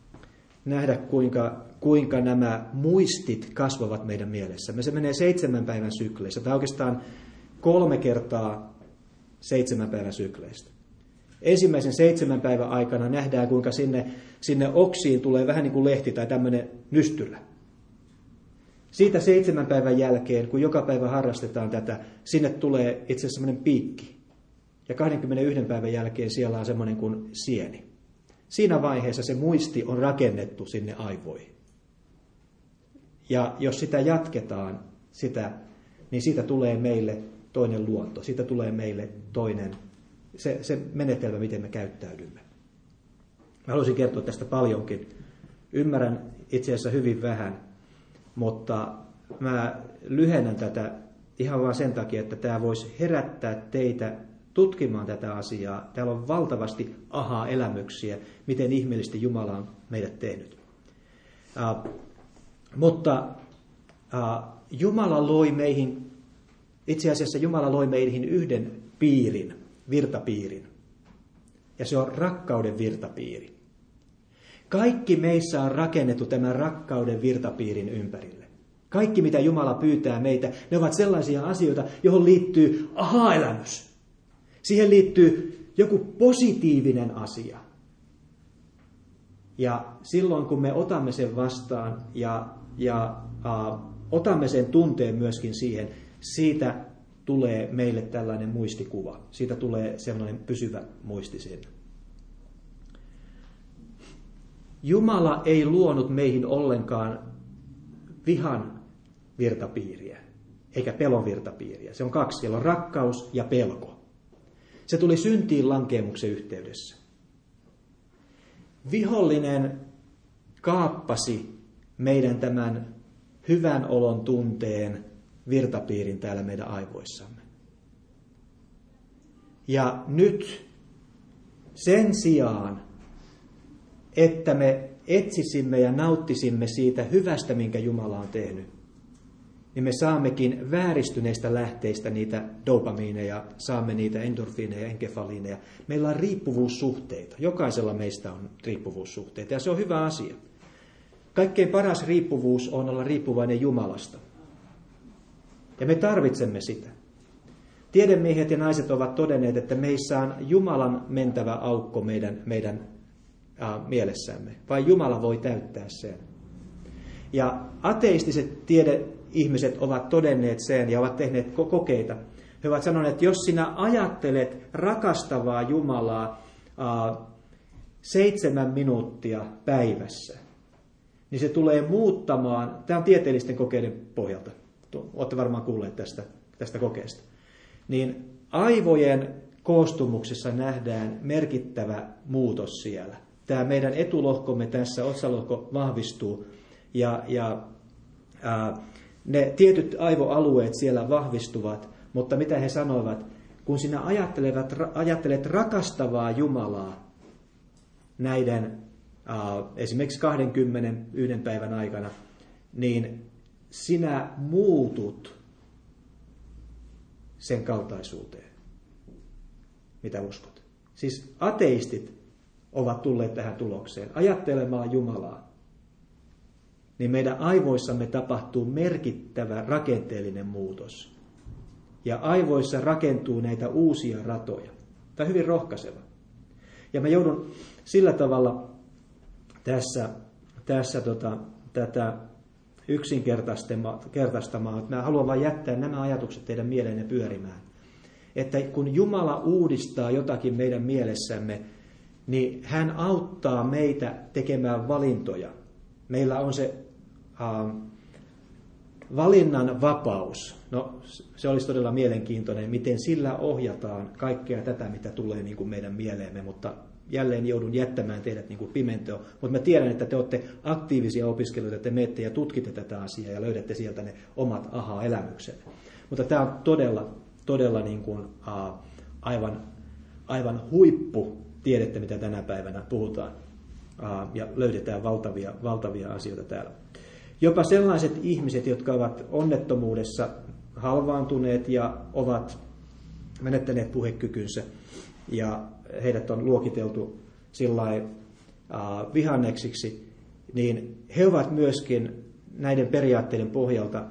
kuinka nämä muistit kasvavat meidän mielessä. Se menee 7 päivän sykleissä, tai oikeastaan 3 kertaa 7 päivän sykleistä. Ensimmäisen 7 päivän aikana nähdään, kuinka sinne oksiin tulee vähän niin kuin lehti tai tämmöinen nystyrä. Siitä 7 päivän jälkeen, kun joka päivä harrastetaan tätä, sinne tulee itse asiassa semmoinen piikki. Ja 21 päivän jälkeen siellä on semmoinen kuin sieni. Siinä vaiheessa se muisti on rakennettu sinne aivoihin. Ja jos sitä jatketaan, niin siitä tulee meille toinen luonto. Siitä tulee meille toinen se menetelmä, miten me käyttäydymme. Mä haluaisin kertoa tästä paljonkin. Ymmärrän itse asiassa hyvin vähän, mutta mä lyhennän tätä ihan vain sen takia, että tämä voisi herättää teitä tutkimaan tätä asiaa. Täällä on valtavasti aha-elämyksiä, miten ihmeellisesti Jumala on meidät tehnyt. Mutta Jumala loi meihin, itse asiassa Jumala loi meihin yhden piirin, virtapiirin. Ja se on rakkauden virtapiiri. Kaikki meissä on rakennettu tämän rakkauden virtapiirin ympärille. Kaikki, mitä Jumala pyytää meitä, ne ovat sellaisia asioita, johon liittyy aha-elämys. Siihen liittyy joku positiivinen asia. Ja silloin, kun me otamme sen vastaan ja otamme sen tunteen myöskin siihen, siitä tulee meille tällainen muistikuva. Siitä tulee sellainen pysyvä muisti sinne. Jumala ei luonut meihin ollenkaan vihan virtapiiriä, eikä pelon virtapiiriä. Se on 2. Siellä on rakkaus ja pelko. Se tuli syntiin lankeemuksen yhteydessä. Vihollinen kaappasi meidän tämän hyvän olon tunteen virtapiirin täällä meidän aivoissamme. Ja nyt sen sijaan, että me etsisimme ja nauttisimme siitä hyvästä, minkä Jumala on tehnyt, niin me saammekin vääristyneistä lähteistä niitä dopamiineja, saamme niitä endorfiineja ja enkefaliineja. Meillä on riippuvuussuhteita. Jokaisella meistä on riippuvuussuhteita ja se on hyvä asia. Kaikkein paras riippuvuus on olla riippuvainen Jumalasta. Ja me tarvitsemme sitä. Tiedemiehet ja naiset ovat todenneet, että meissä on Jumalan mentävä aukko meidän mielessämme. Vai Jumala voi täyttää sen. Ja ateistiset tiedeihmiset ovat todenneet sen ja ovat tehneet kokeita. He ovat sanoneet, että jos sinä ajattelet rakastavaa Jumalaa 7 minuuttia päivässä, niin se tulee muuttamaan, tämä on tieteellisten kokeiden pohjalta, olette varmaan kuulleet tästä kokeesta, niin aivojen koostumuksessa nähdään merkittävä muutos siellä. Tämä meidän etulohkomme tässä, otsalohko, vahvistuu ja ne tietyt aivoalueet siellä vahvistuvat, mutta mitä he sanoivat, kun sinä ajattelet rakastavaa Jumalaa näiden esimerkiksi 21 päivän aikana, niin sinä muutut sen kaltaisuuteen, mitä uskot. Siis ateistit ovat tulleet tähän tulokseen, ajattelemaan Jumalaa, niin meidän aivoissamme tapahtuu merkittävä rakenteellinen muutos. Ja aivoissa rakentuu näitä uusia ratoja. Tämä on hyvin rohkaiseva. Ja mä joudun sillä tavalla tässä tätä yksinkertaistamaan, että mä haluan vain jättää nämä ajatukset teidän mieleenne pyörimään. Että kun Jumala uudistaa jotakin meidän mielessämme, niin hän auttaa meitä tekemään valintoja. Meillä on se valinnan vapaus. No, se olisi todella mielenkiintoinen, miten sillä ohjataan kaikkea tätä, mitä tulee niin kuin meidän mieleemme, mutta jälleen joudun jättämään teidät niin kuin pimentoon. Mutta mä tiedän, että te olette aktiivisia opiskelijoita, te menette ja tutkitte tätä asiaa ja löydätte sieltä ne omat aha-elämykset. Mutta tämä on todella niin kuin, aivan huippu tiedettä, mitä tänä päivänä puhutaan. Ja löydetään valtavia asioita täällä. Jopa sellaiset ihmiset, jotka ovat onnettomuudessa halvaantuneet ja ovat menettäneet puhekykynsä ja heidät on luokiteltu sillain vihanneksiksi, niin he ovat myöskin näiden periaatteiden pohjalta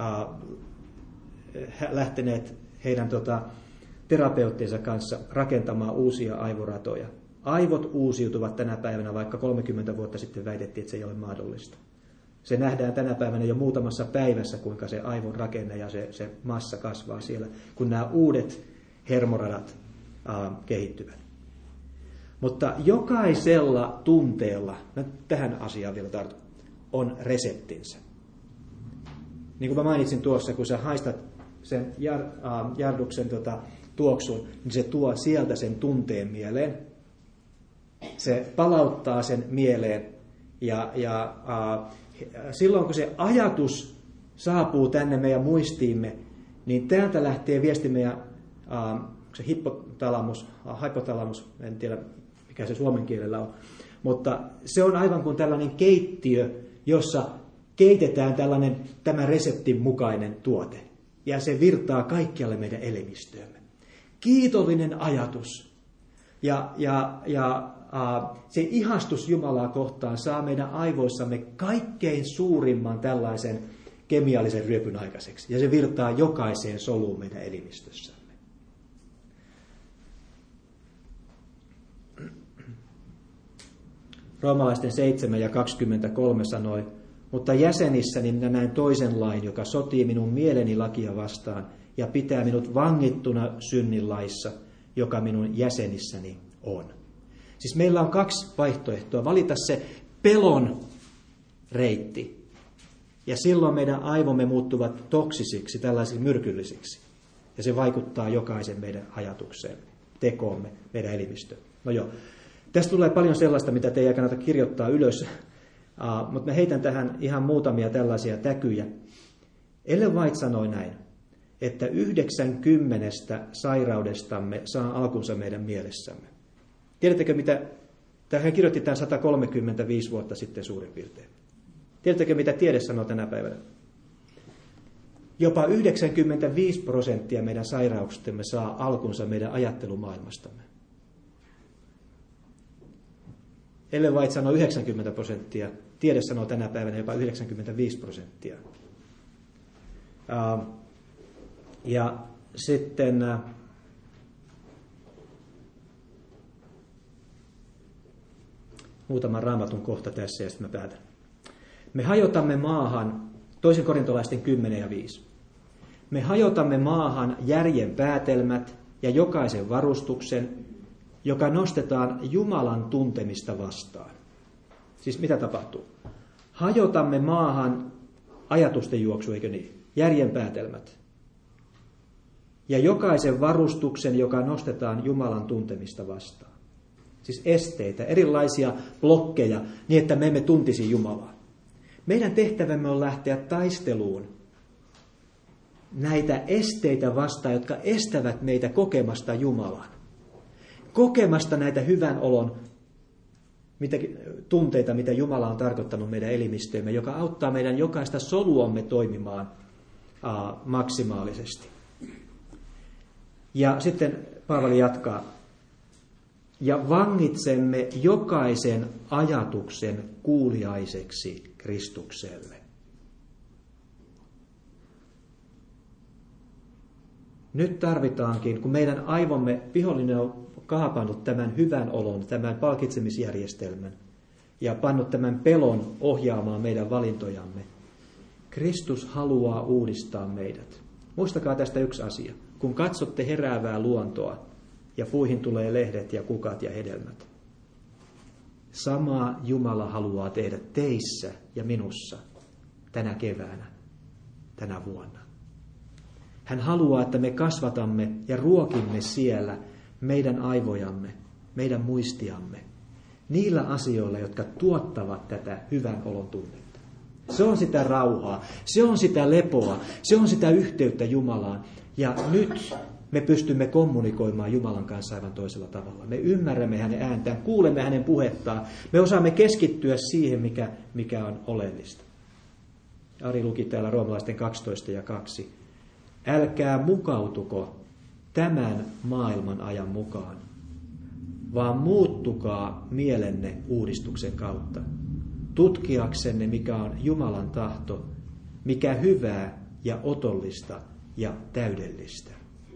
lähteneet heidän terapeuttiensa kanssa rakentamaan uusia aivoratoja. Aivot uusiutuvat tänä päivänä, vaikka 30 vuotta sitten väitettiin, että se ei ole mahdollista. Se nähdään tänä päivänä jo muutamassa päivässä, kuinka se aivon rakenne ja se massa kasvaa siellä, kun nämä uudet hermoradat kehittyvät. Mutta jokaisella tunteella, tähän asiaan vielä tartun, on reseptinsä. Niin kuin mä mainitsin tuossa, kun sä haistat sen jarduksen tuoksun, niin se tuo sieltä sen tunteen mieleen. Se palauttaa sen mieleen ja silloin kun se ajatus saapuu tänne meidän muistiimme, niin täältä lähtee viesti meidän se hypotalamus, en tiedä mikä se suomen kielellä on, mutta se on aivan kuin tällainen keittiö, jossa keitetään tämä reseptin mukainen tuote. Ja se virtaa kaikkialle meidän elimistöömme. Kiitollinen ajatus ja se ihastus Jumalaa kohtaan saa meidän aivoissamme kaikkein suurimman tällaisen kemiallisen ryöpyn aikaiseksi. Ja se virtaa jokaiseen soluun meidän elimistössämme. Roomalaisten 7:23 sanoi, mutta jäsenissäni näen toisen lain, joka sotii minun mieleni lakia vastaan ja pitää minut vangittuna synnin laissa, joka minun jäsenissäni on. Siis meillä on 2 vaihtoehtoa. Valita se pelon reitti. Ja silloin meidän aivomme muuttuvat toksisiksi, tällaisiksi myrkyllisiksi. Ja se vaikuttaa jokaisen meidän ajatukseen, tekoomme, meidän elimistöön. No joo, tästä tulee paljon sellaista, mitä teidän kannata kirjoittaa ylös. Mutta mä heitän tähän ihan muutamia tällaisia täkyjä. Ellen White sanoi näin, että 90 sairaudestamme saa alkunsa meidän mielessämme. Tiedättekö mitä, hän kirjoitti tämän 135 vuotta sitten suurin piirtein. Tiedättekö mitä tiede sanoo tänä päivänä? Jopa 95% meidän sairauksistemme saa alkunsa meidän ajattelumaailmastamme. Ellen White sanoo 90%, tiede sanoo tänä päivänä jopa 95%. Ja sitten muutaman raamatun kohta tässä ja sitten mä päätän. Me hajotamme maahan, 2 korintolaisten 10:5. Me hajotamme maahan järjen päätelmät ja jokaisen varustuksen, joka nostetaan Jumalan tuntemista vastaan. Siis mitä tapahtuu? Hajotamme maahan ajatusten juoksu, eikö niin? Järjen päätelmät. Ja jokaisen varustuksen, joka nostetaan Jumalan tuntemista vastaan. Siis esteitä, erilaisia blokkeja, niin että me emme tuntisi Jumalaa. Meidän tehtävämme on lähteä taisteluun näitä esteitä vastaan, jotka estävät meitä kokemasta Jumalan. Kokemasta näitä hyvän olon tunteita, mitä Jumala on tarkoittanut meidän elimistöömme, joka auttaa meidän jokaista soluamme toimimaan maksimaalisesti. Ja sitten Paavali jatkaa. ja vangitsemme jokaisen ajatuksen kuuliaiseksi Kristukselle. Nyt tarvitaankin, kun meidän aivomme vihollinen on kaapannut tämän hyvän olon, tämän palkitsemisjärjestelmän ja pannut tämän pelon ohjaamaan meidän valintojamme. Kristus haluaa uudistaa meidät. Muistakaa tästä yksi asia. Kun katsotte heräävää luontoa ja puihin tulee lehdet ja kukat ja hedelmät, samaa Jumala haluaa tehdä teissä ja minussa tänä keväänä, tänä vuonna. Hän haluaa, että me kasvatamme ja ruokimme siellä meidän aivojamme, meidän muistiamme, niillä asioilla, jotka tuottavat tätä hyvän olon tunnetta. Se on sitä rauhaa, se on sitä lepoa, se on sitä yhteyttä Jumalaan. Ja nyt me pystymme kommunikoimaan Jumalan kanssa aivan toisella tavalla. Me ymmärrämme hänen ääntään, kuulemme hänen puhettaan. Me osaamme keskittyä siihen, mikä on oleellista. Ari luki täällä roomalaisten 12:2. Älkää mukautuko tämän maailman ajan mukaan, vaan muuttukaa mielenne uudistuksen kautta, tutkiaksenne, mikä on Jumalan tahto, mikä hyvää ja otollista ja täydellistä.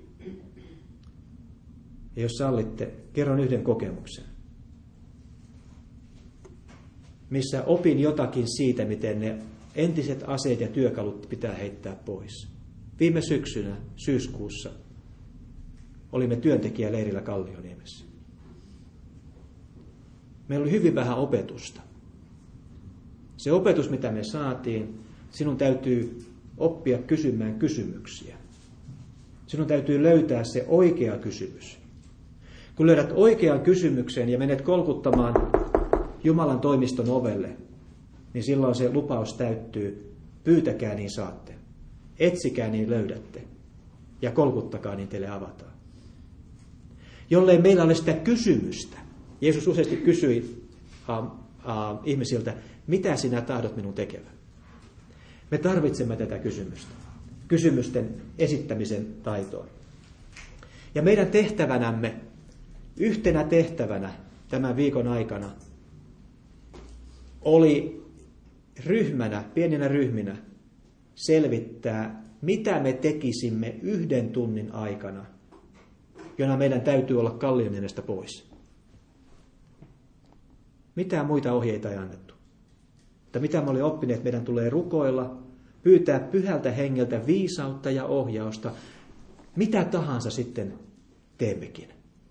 Ja jos sallitte, kerron yhden kokemuksen, missä opin jotakin siitä, miten ne entiset aseet ja työkalut pitää heittää pois. Viime syksynä, syyskuussa, olimme työntekijäleirillä Kallioniemessä. Meillä oli hyvin vähän opetusta. Se opetus, mitä me saatiin, sinun täytyy oppia kysymään kysymyksiä. Sinun täytyy löytää se oikea kysymys. Kun löydät oikean kysymyksen ja menet kolkuttamaan Jumalan toimiston ovelle, niin silloin se lupaus täyttyy. Pyytäkää, niin saatte. Etsikää, niin löydätte. Ja kolkuttakaa, niin teille avataan. Jollei meillä ole sitä kysymystä. Jeesus useasti kysyi ihmisiltä, mitä sinä tahdot minun tekevän? Me tarvitsemme tätä kysymystä. Kysymysten esittämisen taitoa. Ja meidän tehtävänämme, yhtenä tehtävänä tämän viikon aikana, oli ryhmänä, pieninä ryhminä, selvittää, mitä me tekisimme 1 tunnin aikana, jona meidän täytyy olla Kallioniemestä pois. Mitään muita ohjeita ei annettu. Mutta mitä me olemme oppineet, meidän tulee rukoilla, pyytää Pyhältä Hengeltä viisautta ja ohjausta, mitä tahansa sitten teemmekin.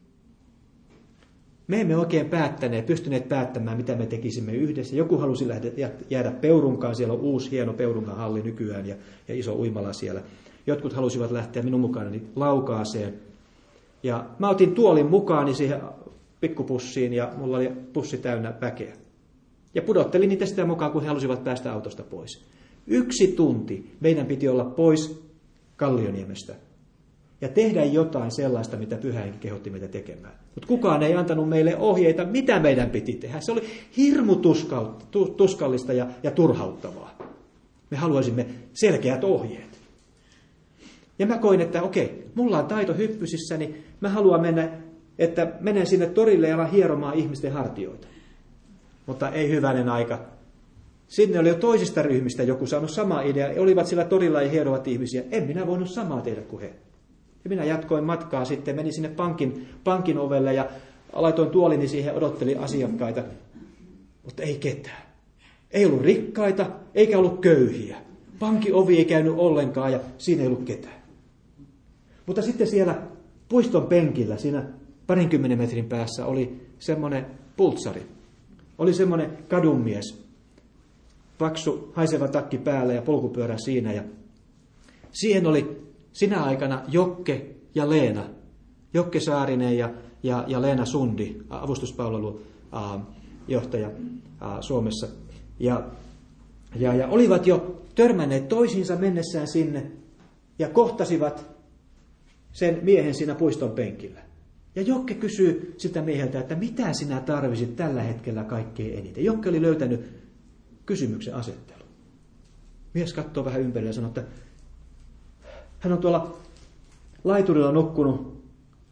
Me emme oikein pystyneet päättämään, mitä me tekisimme yhdessä. Joku halusi jäädä Peurunkaan, siellä on uusi hieno Peurunkan halli nykyään ja iso uimala siellä. Jotkut halusivat lähteä minun mukanani Laukaaseen. Ja mä otin tuolin mukaani siihen pikkupussiin ja mulla oli pussi täynnä väkeä. Ja pudottelin niitä sitä mukaan, kun he halusivat päästä autosta pois. 1 tunti meidän piti olla pois Kallioniemestä ja tehdä jotain sellaista, mitä Pyhä Henki kehotti meitä tekemään. Mutta kukaan ei antanut meille ohjeita, mitä meidän piti tehdä. Se oli hirmu tuskallista ja turhauttavaa. Me haluaisimme selkeät ohjeet. Ja mä koin, että okei, mulla on taito hyppysissäni, mä haluan menen sinne torille ja alan hieromaan ihmisten hartioita. Mutta ei hyvänen aika. Sinne oli jo toisista ryhmistä joku saanut sama idea. Olivat siellä torilla ja hierovat ihmisiä. En minä voinut samaa tehdä kuin he. Ja minä jatkoin matkaa sitten. Menin sinne pankin ovelle ja laitoin tuolini siihen, odottelin asiakkaita. Mutta ei ketään. Ei ollut rikkaita, eikä ollut köyhiä. Pankin ovi ei käynyt ollenkaan ja siinä ei ollut ketään. Mutta sitten siellä puiston penkillä, siinä 20 metrin päässä oli semmoinen pultsari. Oli semmoinen kadunmies. Paksu haiseva takki päällä ja polkupyörä siinä. Ja siihen oli sinä aikana Jokke ja Leena. Jokke Saarinen ja Leena Sundi, avustuspalvelun johtaja Suomessa. Ja olivat jo törmänneet toisiinsa mennessään sinne ja kohtasivat sen miehen siinä puiston penkillä. Ja Jokke kysyy sitä mieheltä, että mitä sinä tarvisit tällä hetkellä kaikkein eniten. Jokke oli löytänyt kysymyksen asettelun. Mies katsoo vähän ympärille ja sanoo, että hän on tuolla laiturilla nukkunut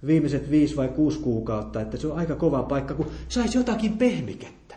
viimeiset 5 vai 6 kuukautta, että se on aika kova paikka, kun saisi jotakin pehmikettä.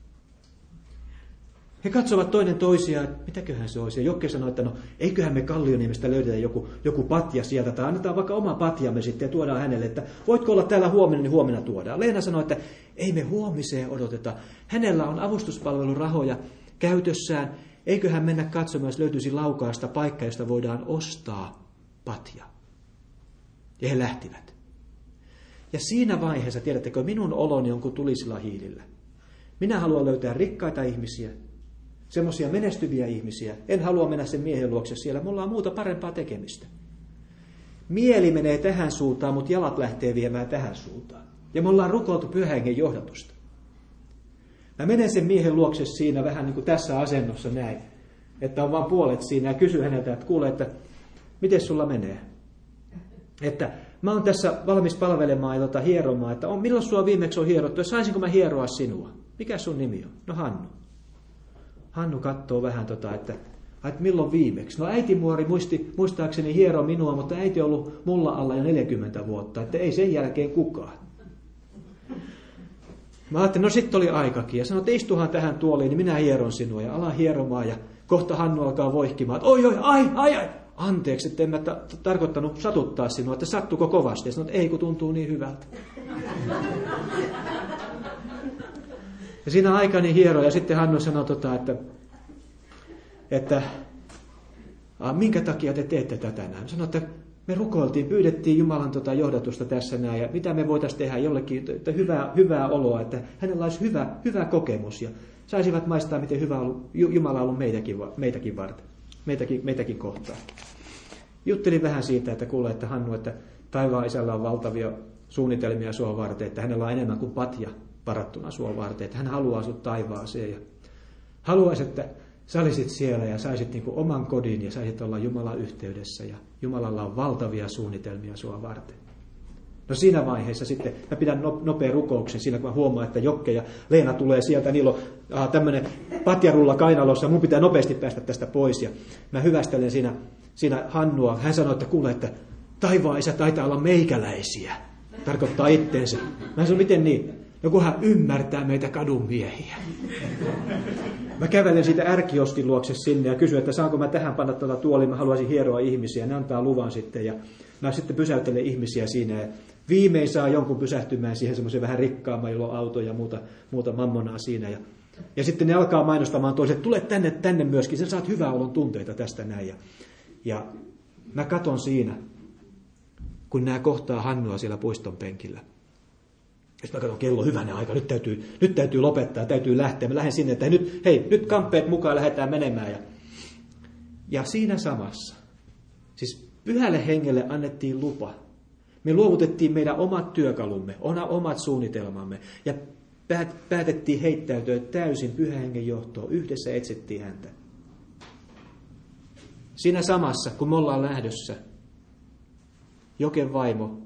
He katsovat toinen toisiaan, että mitäköhän se olisi. Ja Jokke sanoi, että no eiköhän me Kallioniemestä löydetä joku patja sieltä, tai annetaan vaikka oma patjamme sitten ja tuodaan hänelle, että voitko olla täällä huomenna, niin huomenna tuodaan. Leena sanoi, että ei me huomiseen odoteta. Hänellä on avustuspalvelurahoja käytössään, eiköhän mennä katsomaan, jos löytyisi Laukaasta paikka, josta voidaan ostaa patja. Ja he lähtivät. Ja siinä vaiheessa, tiedättekö, minun oloni on kuin tulisilla hiilillä. Minä haluan löytää rikkaita ihmisiä, semmoisia menestyviä ihmisiä. En halua mennä sen miehen luokse siellä. Mulla on muuta parempaa tekemistä. Mieli menee tähän suuntaan, mutta jalat lähtee viemään tähän suuntaan. Ja me ollaan rukoiltu Pyhän Hengen johdatusta. Mä menen sen miehen luokse siinä vähän niin kuin tässä asennossa näin. Että on vaan puolet siinä ja kysyn häneltä, että kuule, että miten sulla menee? Että mä oon tässä valmis palvelemaan ja hieromaan, että milloin sua viimeksi on hierottu ja saisinko mä hieroa sinua? Mikä sun nimi on? No Hannu. Hannu katsoo vähän että milloin viimeksi? No äitimuori muistaakseni hieroi minua, mutta äiti on ollut mulla alla jo 40 vuotta, että ei sen jälkeen kukaan. Mä ajattelin, no sitten oli aikakin ja sanoin, että istuhan tähän tuoliin, niin minä hieron sinua ja alan hieromaan ja kohta Hannu alkaa voihkimaan, että oi, ai. Anteeksi, että en mä tarkoittanut satuttaa sinua, että sattuko kovasti. Ja sanoin, että ei, kun tuntuu niin hyvältä. Ja siinä aikani hieroi ja sitten Hannu sanoi, että minkä takia te teette tätä näin? Sanoi, että me rukoiltiin, pyydettiin Jumalan johdatusta tässä näin ja mitä me voitaisiin tehdä jollekin, että hyvää oloa, että hänellä olisi hyvä kokemus ja saisivat maistaa, miten hyvä Jumala on ollut meitäkin varten. Meitäkin kohtaan. Juttelin vähän siitä, että kuule, että Hannu, että taivaan isällä on valtavia suunnitelmia sua varten, että hänellä on enemmän kuin patja varattuna sua varten, että hän haluaa sut taivaaseen ja haluaisi, että sä olisit siellä ja saisit niin kuin oman kodin ja saisit olla Jumalan yhteydessä ja Jumalalla on valtavia suunnitelmia sua varten. No siinä vaiheessa sitten mä pidän nopean rukouksen siinä, kun mä huomaan, että Jokke ja Leena tulee sieltä, niillä on tämmöinen patjarulla kainalossa, mun pitää nopeasti päästä tästä pois. Ja mä hyvästelen siinä Hannua. Hän sanoi, että kuule, että taivaan isä taitaa olla meikäläisiä. Tarkoittaa itteensä. Mä sanoin, miten niin? No kun hän ymmärtää meitä kadun miehiä. Mä kävelen siitä ärkiostin luokse sinne ja kysyn, että saanko mä tähän panna tuota tuoliin, mä haluaisin hieroa ihmisiä. Ne antaa luvan sitten ja mä sitten pysäyttelen ihmisiä siinä ja viimein saa jonkun pysähtymään siihen semmoisen vähän rikkaamman, jolla on auto ja muuta mammonaa siinä. Ja sitten ne alkaa mainostamaan toiset, tule tänne myöskin, sen saat hyvää olon tunteita tästä näin. Ja mä katon siinä, kun nämä kohtaa Hannua siellä puiston penkillä. Ja sitten mä katson, kello hyvänen aika, nyt täytyy lopettaa, täytyy lähteä. Mä lähden sinne, että nyt kamppeet mukaan lähdetään menemään. Ja siinä samassa, siis Pyhälle Hengelle annettiin lupa. Me luovutettiin meidän omat työkalumme, omat suunnitelmamme ja päätettiin heittäytyä täysin Pyhän Hengen johtoon. Yhdessä etsittiin häntä. Siinä samassa, kun me ollaan lähdössä, Joken vaimo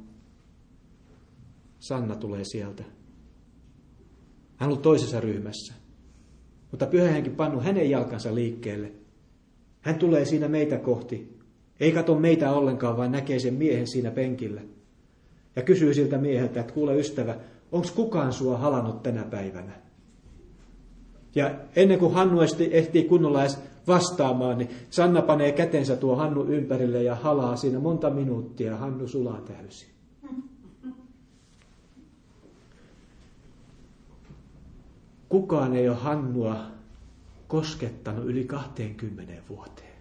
Sanna tulee sieltä. Hän on ollut toisessa ryhmässä, mutta Pyhä Henki pannut hänen jalkansa liikkeelle. Hän tulee siinä meitä kohti. Ei katso meitä ollenkaan, vaan näkee sen miehen siinä penkillä. Ja kysyy siltä mieheltä, että kuule ystävä, onko kukaan sua halannut tänä päivänä? Ja ennen kuin Hannu ehtii kunnolla edes vastaamaan, niin Sanna panee kätensä tuo Hannu ympärille ja halaa siinä monta minuuttia. Hannu sulaa täysin. Kukaan ei ole Hannua koskettanut yli 20 vuoteen.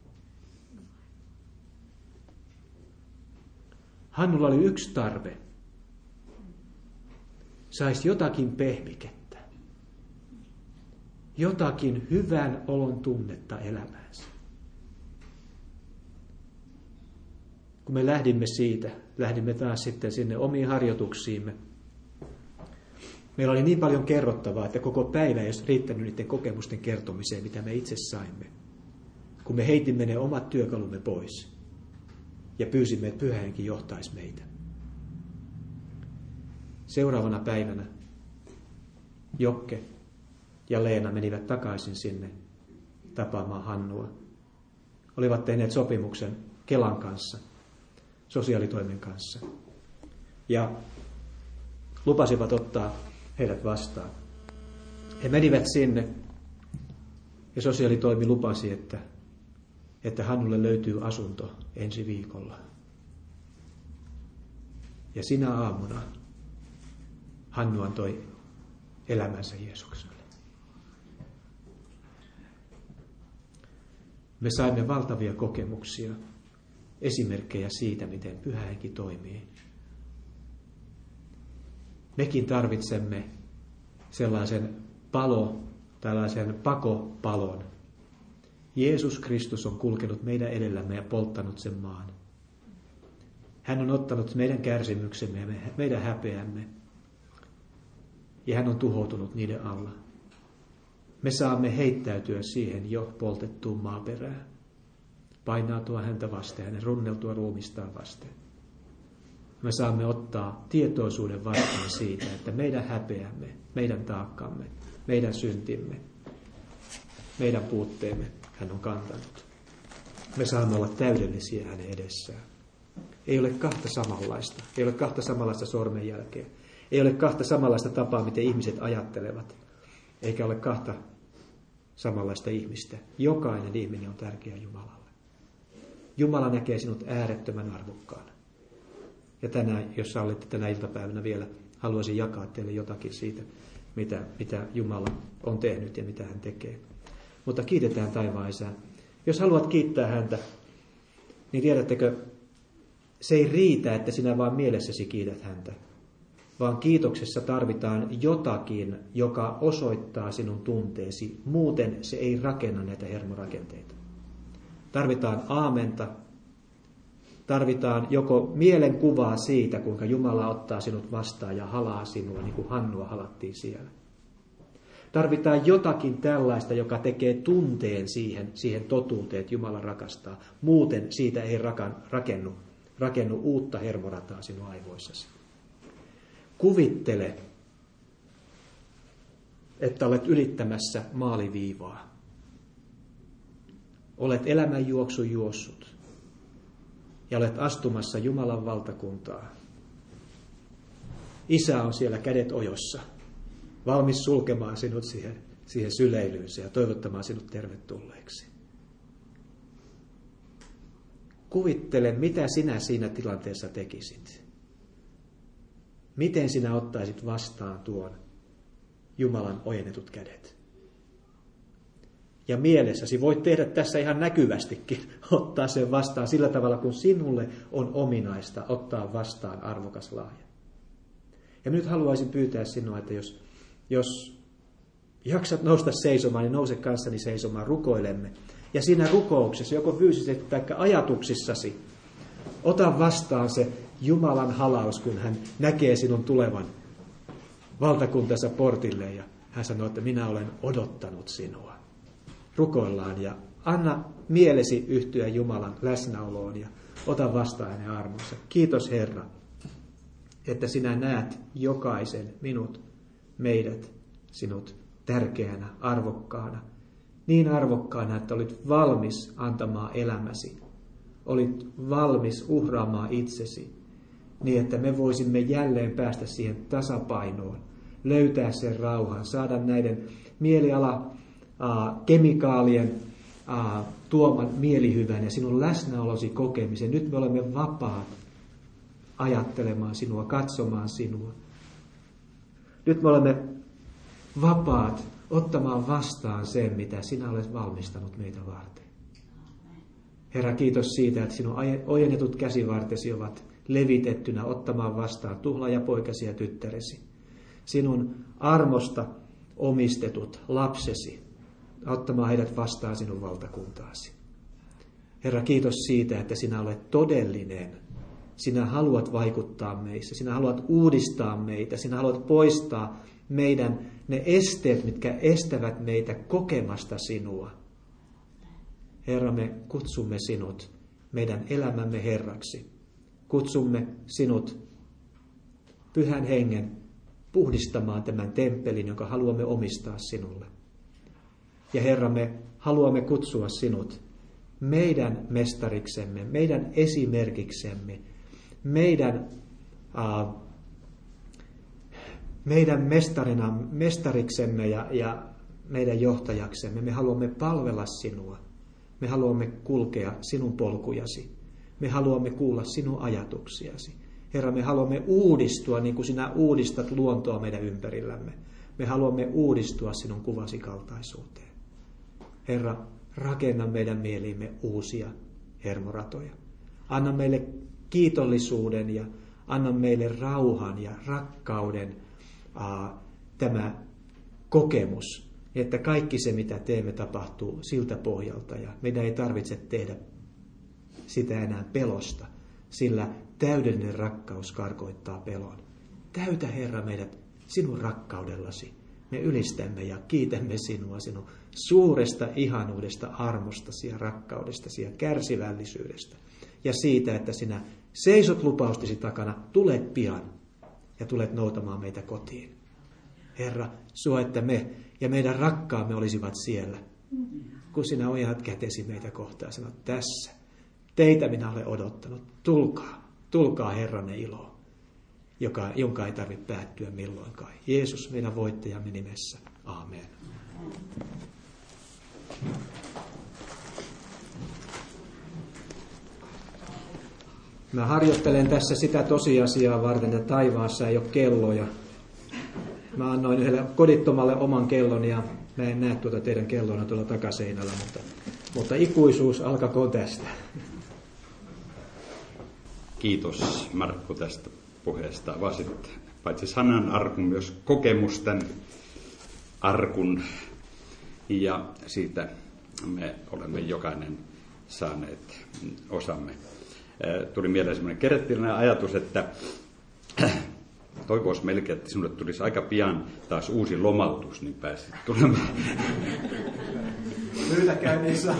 Hannulla oli yksi tarve. Saisi jotakin pehmikettä. Jotakin hyvän olon tunnetta elämäänsä. Kun me lähdimme taas sitten sinne omiin harjoituksiimme. Meillä oli niin paljon kerrottavaa, että koko päivä ei olisi riittänyt niiden kokemusten kertomiseen, mitä me itse saimme. Kun me heitimme ne omat työkalumme pois ja pyysimme, että Pyhä Henki johtaisi meitä. Seuraavana päivänä Jokke ja Leena menivät takaisin sinne tapaamaan Hannua. Olivat tehneet sopimuksen Kelan kanssa, sosiaalitoimen kanssa. ja lupasivat ottaa heidät vastaan. He menivät sinne ja sosiaalitoimi lupasi, että Hannulle löytyy asunto ensi viikolla. Ja sinä aamuna Hannu antoi elämänsä Jeesukselle. Me saimme valtavia kokemuksia, esimerkkejä siitä, miten Pyhä Henki toimii. Mekin tarvitsemme sellaisen tällaisen pakopalon. Jeesus Kristus on kulkenut meidän edellämme ja polttanut sen maan. Hän on ottanut meidän kärsimyksemme ja meidän häpeämme. Ja hän on tuhoutunut niiden alla. Me saamme heittäytyä siihen jo poltettuun maaperään. Painautua häntä vasten, hänen runneltua ruumistaan vasten. Me saamme ottaa tietoisuuden vastaan siitä, että meidän häpeämme, meidän taakkamme, meidän syntimme, meidän puutteemme hän on kantanut. Me saamme olla täydellisiä hänen edessään. Ei ole kahta samanlaista. Ei ole kahta samanlaista sormenjälkeä. Ei ole kahta samanlaista tapaa, miten ihmiset ajattelevat. Eikä ole kahta samanlaista ihmistä. Jokainen ihminen on tärkeä Jumalalle. Jumala näkee sinut äärettömän arvokkaana. Ja tänään, jos sallitte tänä iltapäivänä vielä, haluaisin jakaa teille jotakin siitä, mitä Jumala on tehnyt ja mitä hän tekee. Mutta kiitetään taivaan Isää. Jos haluat kiittää häntä, niin tiedättekö, se ei riitä, että sinä vaan mielessäsi kiität häntä, vaan kiitoksessa tarvitaan jotakin, joka osoittaa sinun tunteesi. Muuten se ei rakenna näitä hermorakenteita. Tarvitaan aamenta, tarvitaan joko mielenkuvaa siitä, kuinka Jumala ottaa sinut vastaan ja halaa sinua, niin kuin Hannua halattiin siellä. Tarvitaan jotakin tällaista, joka tekee tunteen siihen totuuteen, että Jumala rakastaa. Muuten siitä ei rakennu uutta hermorataa sinun aivoissasi. Kuvittele, että olet ylittämässä maaliviivaa. Olet elämänjuoksun juossut ja olet astumassa Jumalan valtakuntaa. Isä on siellä kädet ojossa, valmis sulkemaan sinut siihen syleilyynsä ja toivottamaan sinut tervetulleeksi. Kuvittele, mitä sinä siinä tilanteessa tekisit. Miten sinä ottaisit vastaan tuon Jumalan ojennetut kädet? Ja mielessäsi voit tehdä tässä ihan näkyvästikin, ottaa sen vastaan sillä tavalla, kun sinulle on ominaista ottaa vastaan arvokas lahja. Ja nyt haluaisin pyytää sinua, että jos jaksat nousta seisomaan, niin nouse kanssani seisomaan, rukoilemme. Ja siinä rukouksessa, joko fyysisesti tai ajatuksissasi, ota vastaan se Jumalan halaus, kun hän näkee sinun tulevan valtakuntansa portille ja hän sanoo, että minä olen odottanut sinua. Rukoillaan ja anna mielesi yhtyä Jumalan läsnäoloon ja ota vastaan hänen armonsa. Kiitos Herra, että sinä näet jokaisen minut, meidät, sinut tärkeänä, arvokkaana. Niin arvokkaana, että olit valmis antamaan elämäsi. Olit valmis uhraamaan itsesi, niin että me voisimme jälleen päästä siihen tasapainoon, löytää sen rauhan, saada näiden kemikaalien tuoman mielihyvän ja sinun läsnäolosi kokemisen. Nyt me olemme vapaat ajattelemaan sinua, katsomaan sinua. Nyt me olemme vapaat ottamaan vastaan sen, mitä sinä olet valmistanut meitä varten. Herra, kiitos siitä, että sinun ojennetut käsivartesi ovat levitettynä ottamaan vastaan tuhlaajapoikasi ja tyttäresi. Sinun armosta omistetut lapsesi, ottamaan heidät vastaan sinun valtakuntaasi. Herra, kiitos siitä, että sinä olet todellinen. Sinä haluat vaikuttaa meissä, sinä haluat uudistaa meitä, sinä haluat poistaa meidän ne esteet, mitkä estävät meitä kokemasta sinua. Herra, me kutsumme sinut meidän elämämme Herraksi. Kutsumme sinut Pyhän Hengen puhdistamaan tämän temppelin, jonka haluamme omistaa sinulle. Ja Herra, me haluamme kutsua sinut meidän mestariksemme, meidän esimerkiksemme, meidän meidän mestariksemme ja meidän johtajaksemme. Me haluamme palvella sinua. Me haluamme kulkea sinun polkujasi. Me haluamme kuulla sinun ajatuksiasi. Herra, me haluamme uudistua niin kuin sinä uudistat luontoa meidän ympärillämme. Me haluamme uudistua sinun kuvasi kaltaisuuteen. Herra, rakenna meidän mieliimme uusia hermoratoja. Anna meille kiitollisuuden ja anna meille rauhan ja rakkauden tämä kokemus, että kaikki se, mitä teemme, tapahtuu siltä pohjalta ja meidän ei tarvitse tehdä sitä enää pelosta, sillä täydellinen rakkaus karkoittaa pelon. Täytä, Herra, meidät sinun rakkaudellasi. Me ylistämme ja kiitämme sinua sinun suuresta ihanuudesta, armostasi ja rakkaudestasi ja kärsivällisyydestä. Ja siitä, että sinä seisot lupaustesi takana, tulet pian ja tulet noutamaan meitä kotiin. Herra, suo, että me ja meidän rakkaamme olisivat siellä, kun sinä ojaat kätesi meitä kohtaan ja sanot, tässä, teitä minä olen odottanut, tulkaa Herranne iloon, jonka ei tarvitse päättyä milloinkaan. Jeesus, meidän voittajamme nimessä. Aamen. Mä harjoittelen tässä sitä tosiasiaa varten, että taivaassa ei ole kelloja. Mä annoin yhdelle kodittomalle oman kellon ja mä en näe tuota teidän kellona tuolla takaseinällä, mutta ikuisuus alkakoon tästä. Kiitos Markku tästä puheesta. Avasit paitsi sanan arkun myös kokemusten arkun ja siitä me olemme jokainen saaneet osamme. Tuli mieleen semmoinen kerettillinen ajatus, että toivoisi melkein, että sinulle tulisi aika pian taas uusi lomautus, niin pääsit tulemaan. Pyytäkään ei saa.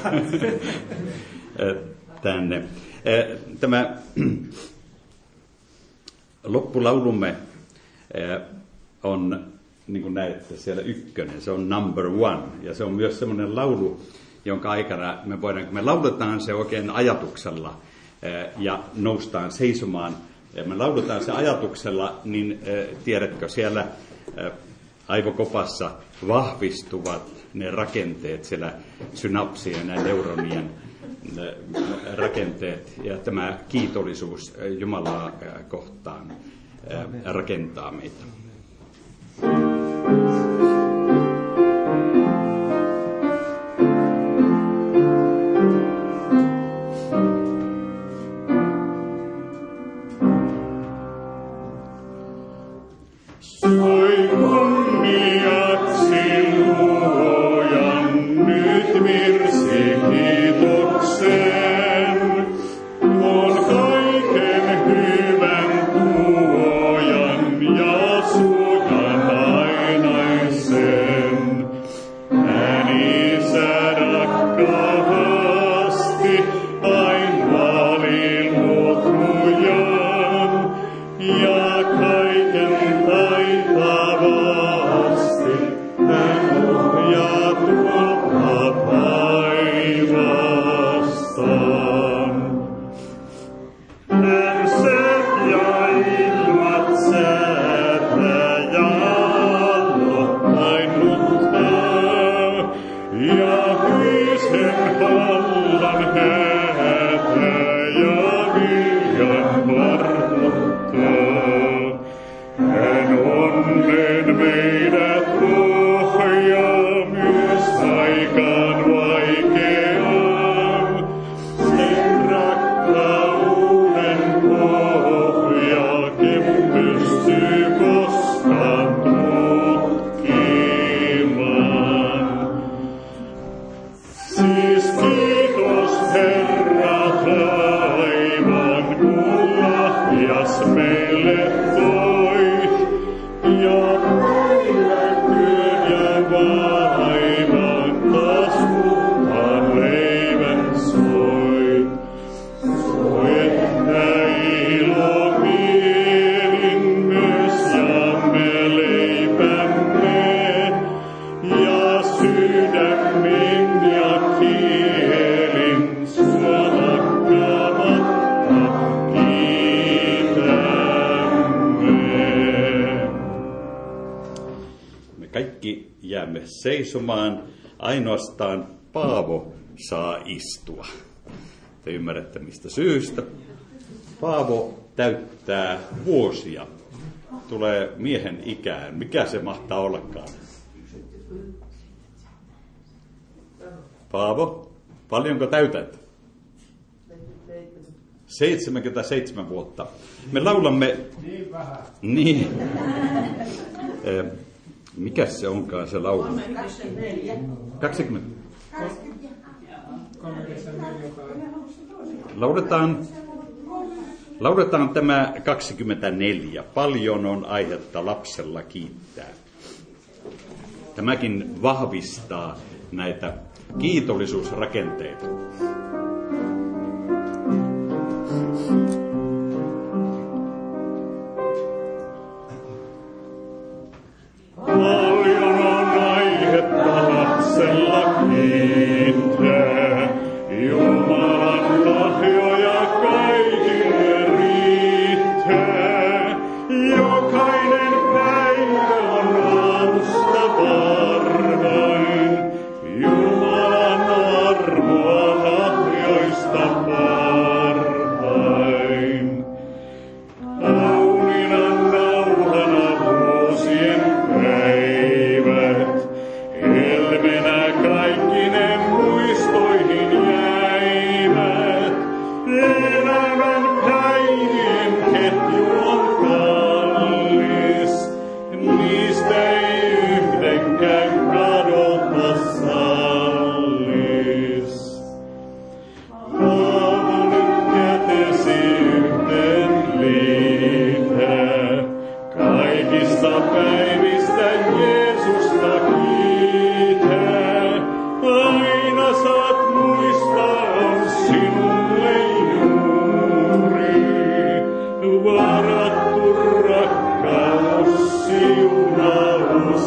Tänne. Tämä loppulaulumme on, niin kuin näette, siellä ykkönen. Se on number one. Ja se on myös semmoinen laulu, jonka aikana me lauletaan se oikein ajatuksella ja noustaan seisomaan. Me lauletaan se ajatuksella, niin tiedätkö, siellä aivokopassa vahvistuvat ne rakenteet, siellä synapsien ja neuronien rakenteet, ja tämä kiitollisuus Jumalaa kohtaan rakentaa meitä. jäämme seisomaan. Ainoastaan Paavo saa istua. Te ymmärrätte mistä syystä. Paavo täyttää vuosia. Tulee miehen ikään. Mikä se mahtaa ollakaan? Paavo, paljonko täytät? 77 vuotta. Me laulamme... Niin vähän. Niin. Mikäs se onkaan se laulu? 20. Lauletaan tämä 24. Paljon on aihetta lapsella kiittää. Tämäkin vahvistaa näitä kiitollisuusrakenteita. Paljon on aihetta lapsella kiittää, Jumalan lahjoja kaikille riittää. Jokainen päivä on aamusta varhain, Jumalan armoa lahjoista parhain. Kauniina nauhana vuosien päivät, helmenä kaikkine muistoihin jäivät. Elämän päivien ketju on kallis, niistä ei yhdenkään kadota sallis. Paavo nyt kätesi yhteen liitää, kaikista päivistä Jeesusta kiitää. Aina saat muistaa, on sinulle juuri varattu rakkaus, siunaus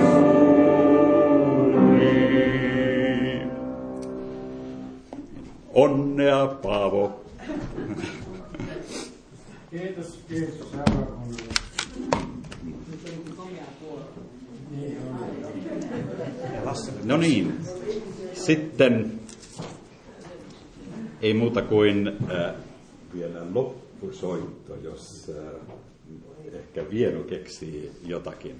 suuri. Onnea, Paavo. Kiitos seurakunnalle. No niin, sitten ei muuta kuin vielä loppusoitto, jos ehkä Vieno keksii jotakin.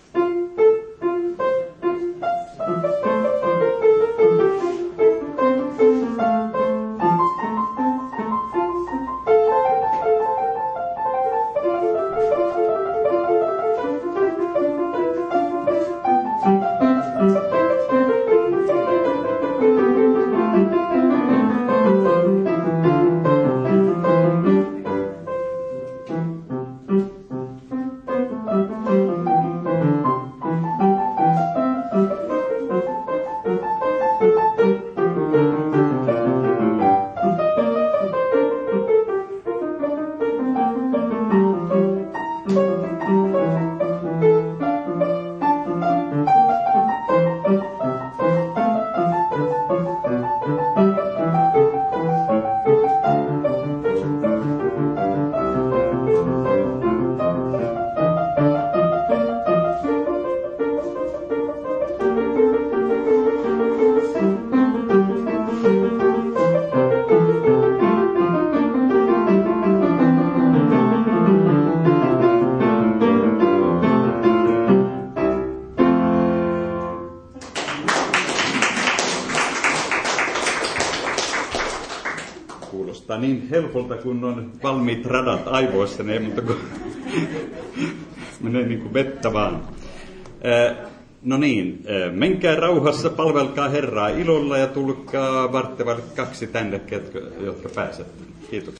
Niin helpolta, kun on valmiit radat aivoissa, niin ei muuta kuin menee niin kuin vettä vaan. No niin, menkää rauhassa, palvelkaa Herraa ilolla ja tulkaa 1:15 tänne, jotka pääsette. Kiitos.